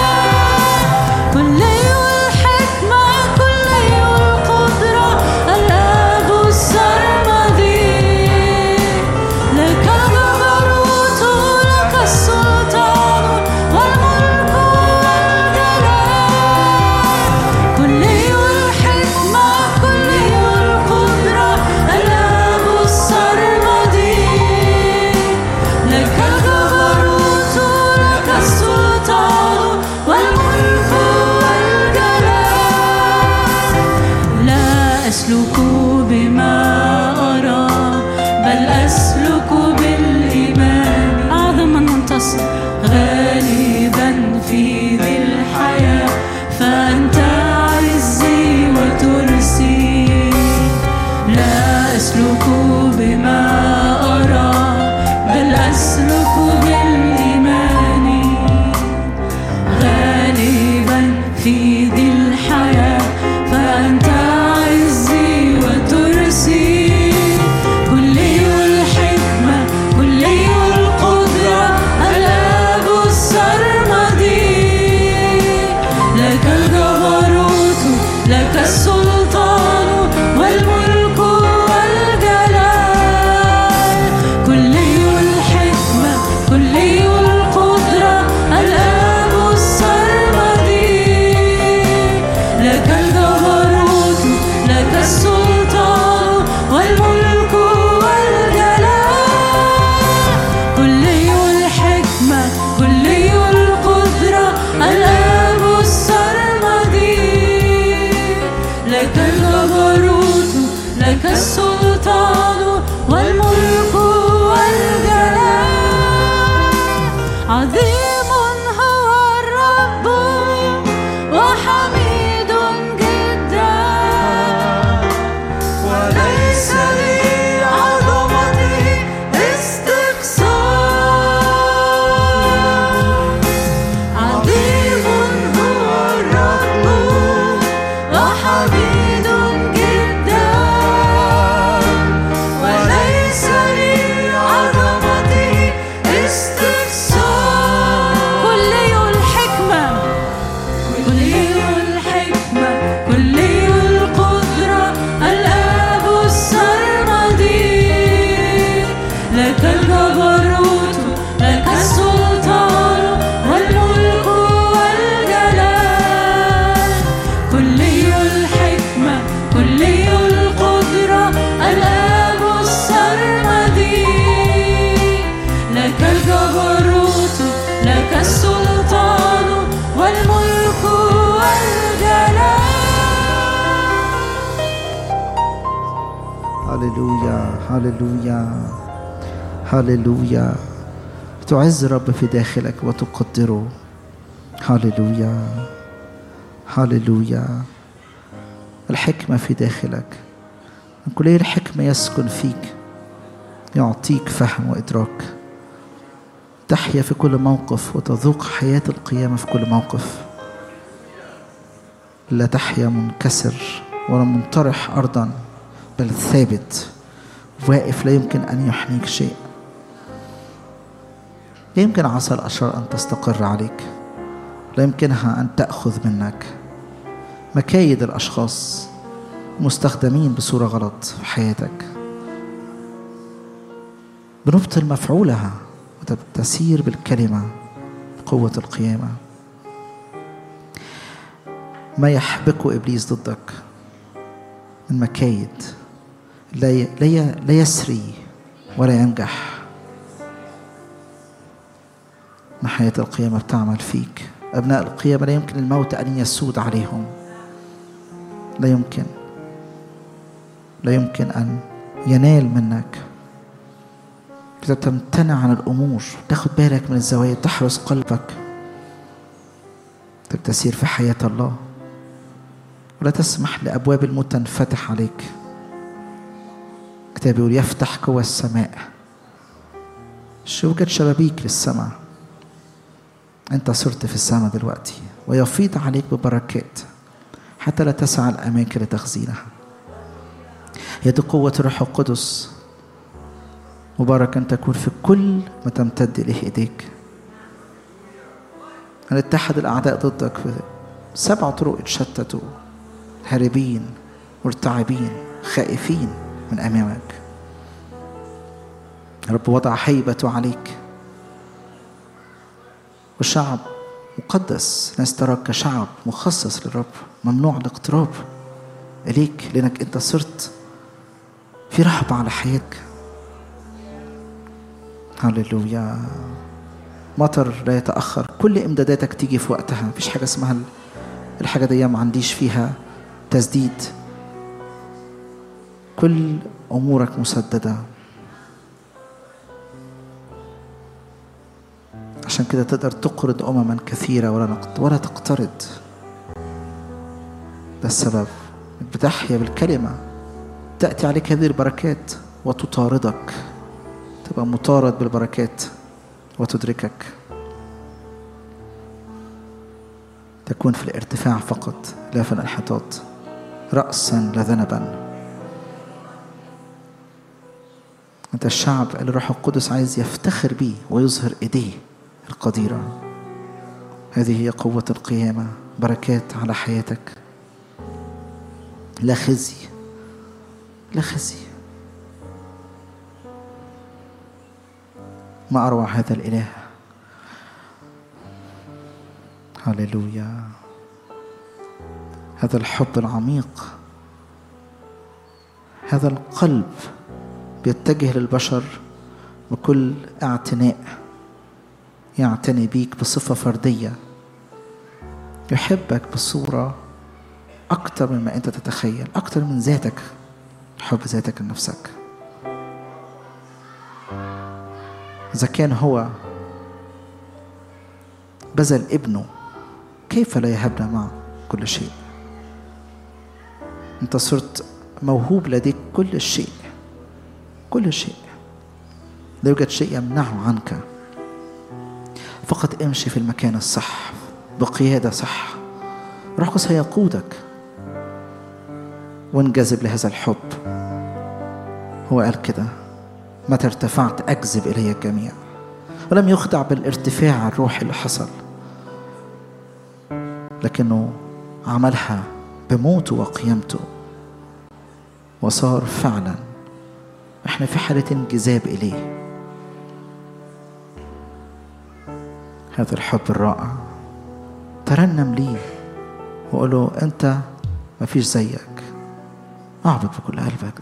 كلي الحكمة كلي القدرة الآب السرمدي لك الجبروت لك السلطان والملك والجلال. كلي الحكمة كلي القدرة الآب السرمدي لك الجبروت لك السلطان والملك والجلال. لا أسلك بما أرى بل أسلك بالإيمان أعظم من منتصر غالبا في ذي الحياة فأنت عزي وترسي. لا أسلك بما أرى بل أسلك بالإيمان غالبا في ذي الحياة فأنت عزي وترسي. كلي الحكمة كلي القدرة الآب السرمدي لك الجبروت لك السلطان والملك والجلال. هللويا هللويا هللويا. تعز رب في داخلك وتقدره. هللويا هللويا. الحكمة في داخلك، من كل الحكمة يسكن فيك، يعطيك فهم وإدراك، تحيا في كل موقف وتذوق حياة القيامة في كل موقف. لا تحيا منكسر ولا منطرح أرضا، بل ثابت واقف، لا يمكن أن يحنيك شيء. لا يمكن عصا الأشرار أن تستقر عليك، لا يمكنها أن تأخذ منك. مكايد الأشخاص مستخدمين بصورة غلط في حياتك، بنبطل مفعولها وتسير بالكلمة قوة القيامة. ما يحبكه إبليس ضدك من مكايد لا لا يسري ولا ينجح. ما حياة القيامة بتعمل فيك. أبناء القيامة لا يمكن الموت أن يسود عليهم، لا يمكن لا يمكن أن ينال منك. إذا تمتنع عن الأمور، تاخد بالك من الزوايا، تحرس قلبك، تسير في حياة الله، ولا تسمح لأبواب الموت تنفتح عليك. كتاب يقول يفتح قوى السماء، يوجد شبابيك للسماء. أنت صرت في السماء دلوقتي، ويفيض عليك ببركات حتى لا تسعى الأماكن لتخزينها. هي دي قوة الروح القدس. مبارك أن تكون في كل ما تمتد إليه إيديك. أن اتحد الأعداء ضدك في سبع طرق اتشتتوا، هاربين مرتعبين خائفين من أمامك. رب وضع هيبته عليك، وشعب مقدس، ناس تراك كشعب مخصص للرب، ممنوع الاقتراب إليك، لأنك أنت صرت في رهبة على حياتك. هللويا. مطر لا يتأخر، كل إمداداتك تيجي في وقتها. مفيش حاجة اسمها الحاجة دي ما عنديش فيها تسديد. كل أمورك مسددة. عشان كده تقدر تقرض أمما كثيرة ولا ولا تقترض. ده السبب. بتحيا بالكلمة، تأتي عليك هذه البركات وتطاردك، تبقى مطارد بالبركات وتدركك. تكون في الارتفاع فقط لا في الانحطاط، رأسا لا ذنبا. أنت الشعب اللي الروح القدس عايز يفتخر به ويظهر إيديه القديرة. هذه هي قوة القيامة. بركات على حياتك، لا خزي لا خزي. ما أروع هذا الإله. هللويا. هذا الحب العميق، هذا القلب بيتجه للبشر بكل اعتناء، يعتني بيك بصفة فردية، يحبك بصورة أكتر مما أنت تتخيل، أكتر من ذاتك، حب ذاتك لنفسك. إذا كان هو بذل ابنه، كيف لا يهبنا معه كل شيء؟ أنت صرت موهوب لديك كل شيء، كل شيء. لا يوجد شيء يمنعه عنك. فقط امشي في المكان الصح بقيادة صح. روح القدس هيقودك، وانجذب لهذا الحب. هو قال كده: متى ارتفعت أجذب إلي الجميع. ولم يخدع بالارتفاع الروحي اللي حصل، لكنه عملها بموته وقيامته، وصار فعلا احنا في حالة انجذاب إليه. هذا الحب الرائع. ترنم ليه وقول له: أنت ما فيش زيك. أعبد بكل قلبك.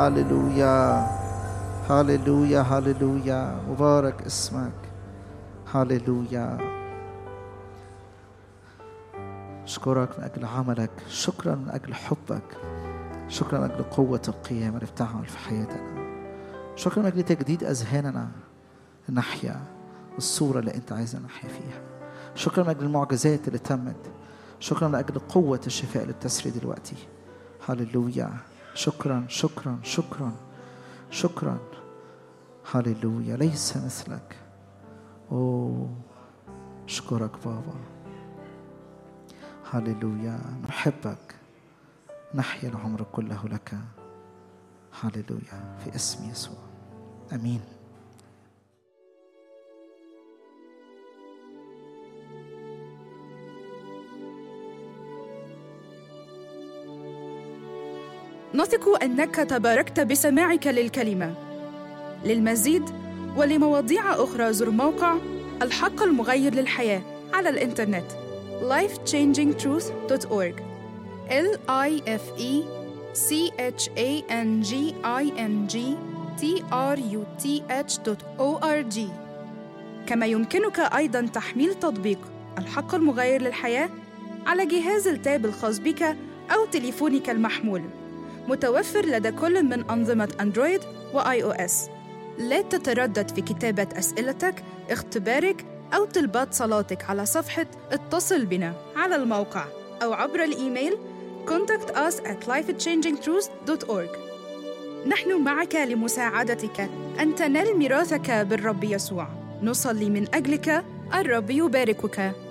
هاليلويا هاليلويا هاليلويا. مبارك اسمك. هاليلويا. أشكرك من أجل عملك، شكرا من أجل حبك، شكرا من أجل قوة القيامة اللي بتعمل في حياتنا، شكرا من أجل تجديد أذهاننا نحيا الصورة اللي أنت عايزنا نحيا فيها، شكرا من أجل المعجزات اللي تمت، شكرا من أجل قوة الشفاء اللي بتسري دلوقتي. هاليلويا. شكرا شكرا شكرا شكرا. هاليلويا. ليس مثلك. أوه أشكرك بابا. هاليلويا. نحبك، نحيا العمر كله لك. هاليلويا. في اسم يسوع آمين. نثق أنك تباركت بسماعك للكلمة. للمزيد ولمواضيع أخرى زر موقع الحق المغير للحياة على الإنترنت life changing truth dot org L I F E C H A N G I N G T R U T H dot org. كما يمكنك أيضاً تحميل تطبيق الحق المغير للحياة على جهاز التاب الخاص بك أو تليفونك المحمول، متوفر لدى كل من أنظمة أندرويد وآي أو إس. لا تتردد في كتابة أسئلتك، اختبارك أو طلبات صلاتك على صفحة اتصل بنا على الموقع أو عبر الإيميل contact us at life changing truth dot org. نحن معك لمساعدتك أن تنال ميراثك بالرب يسوع. نصلي من أجلك. الرب يباركك.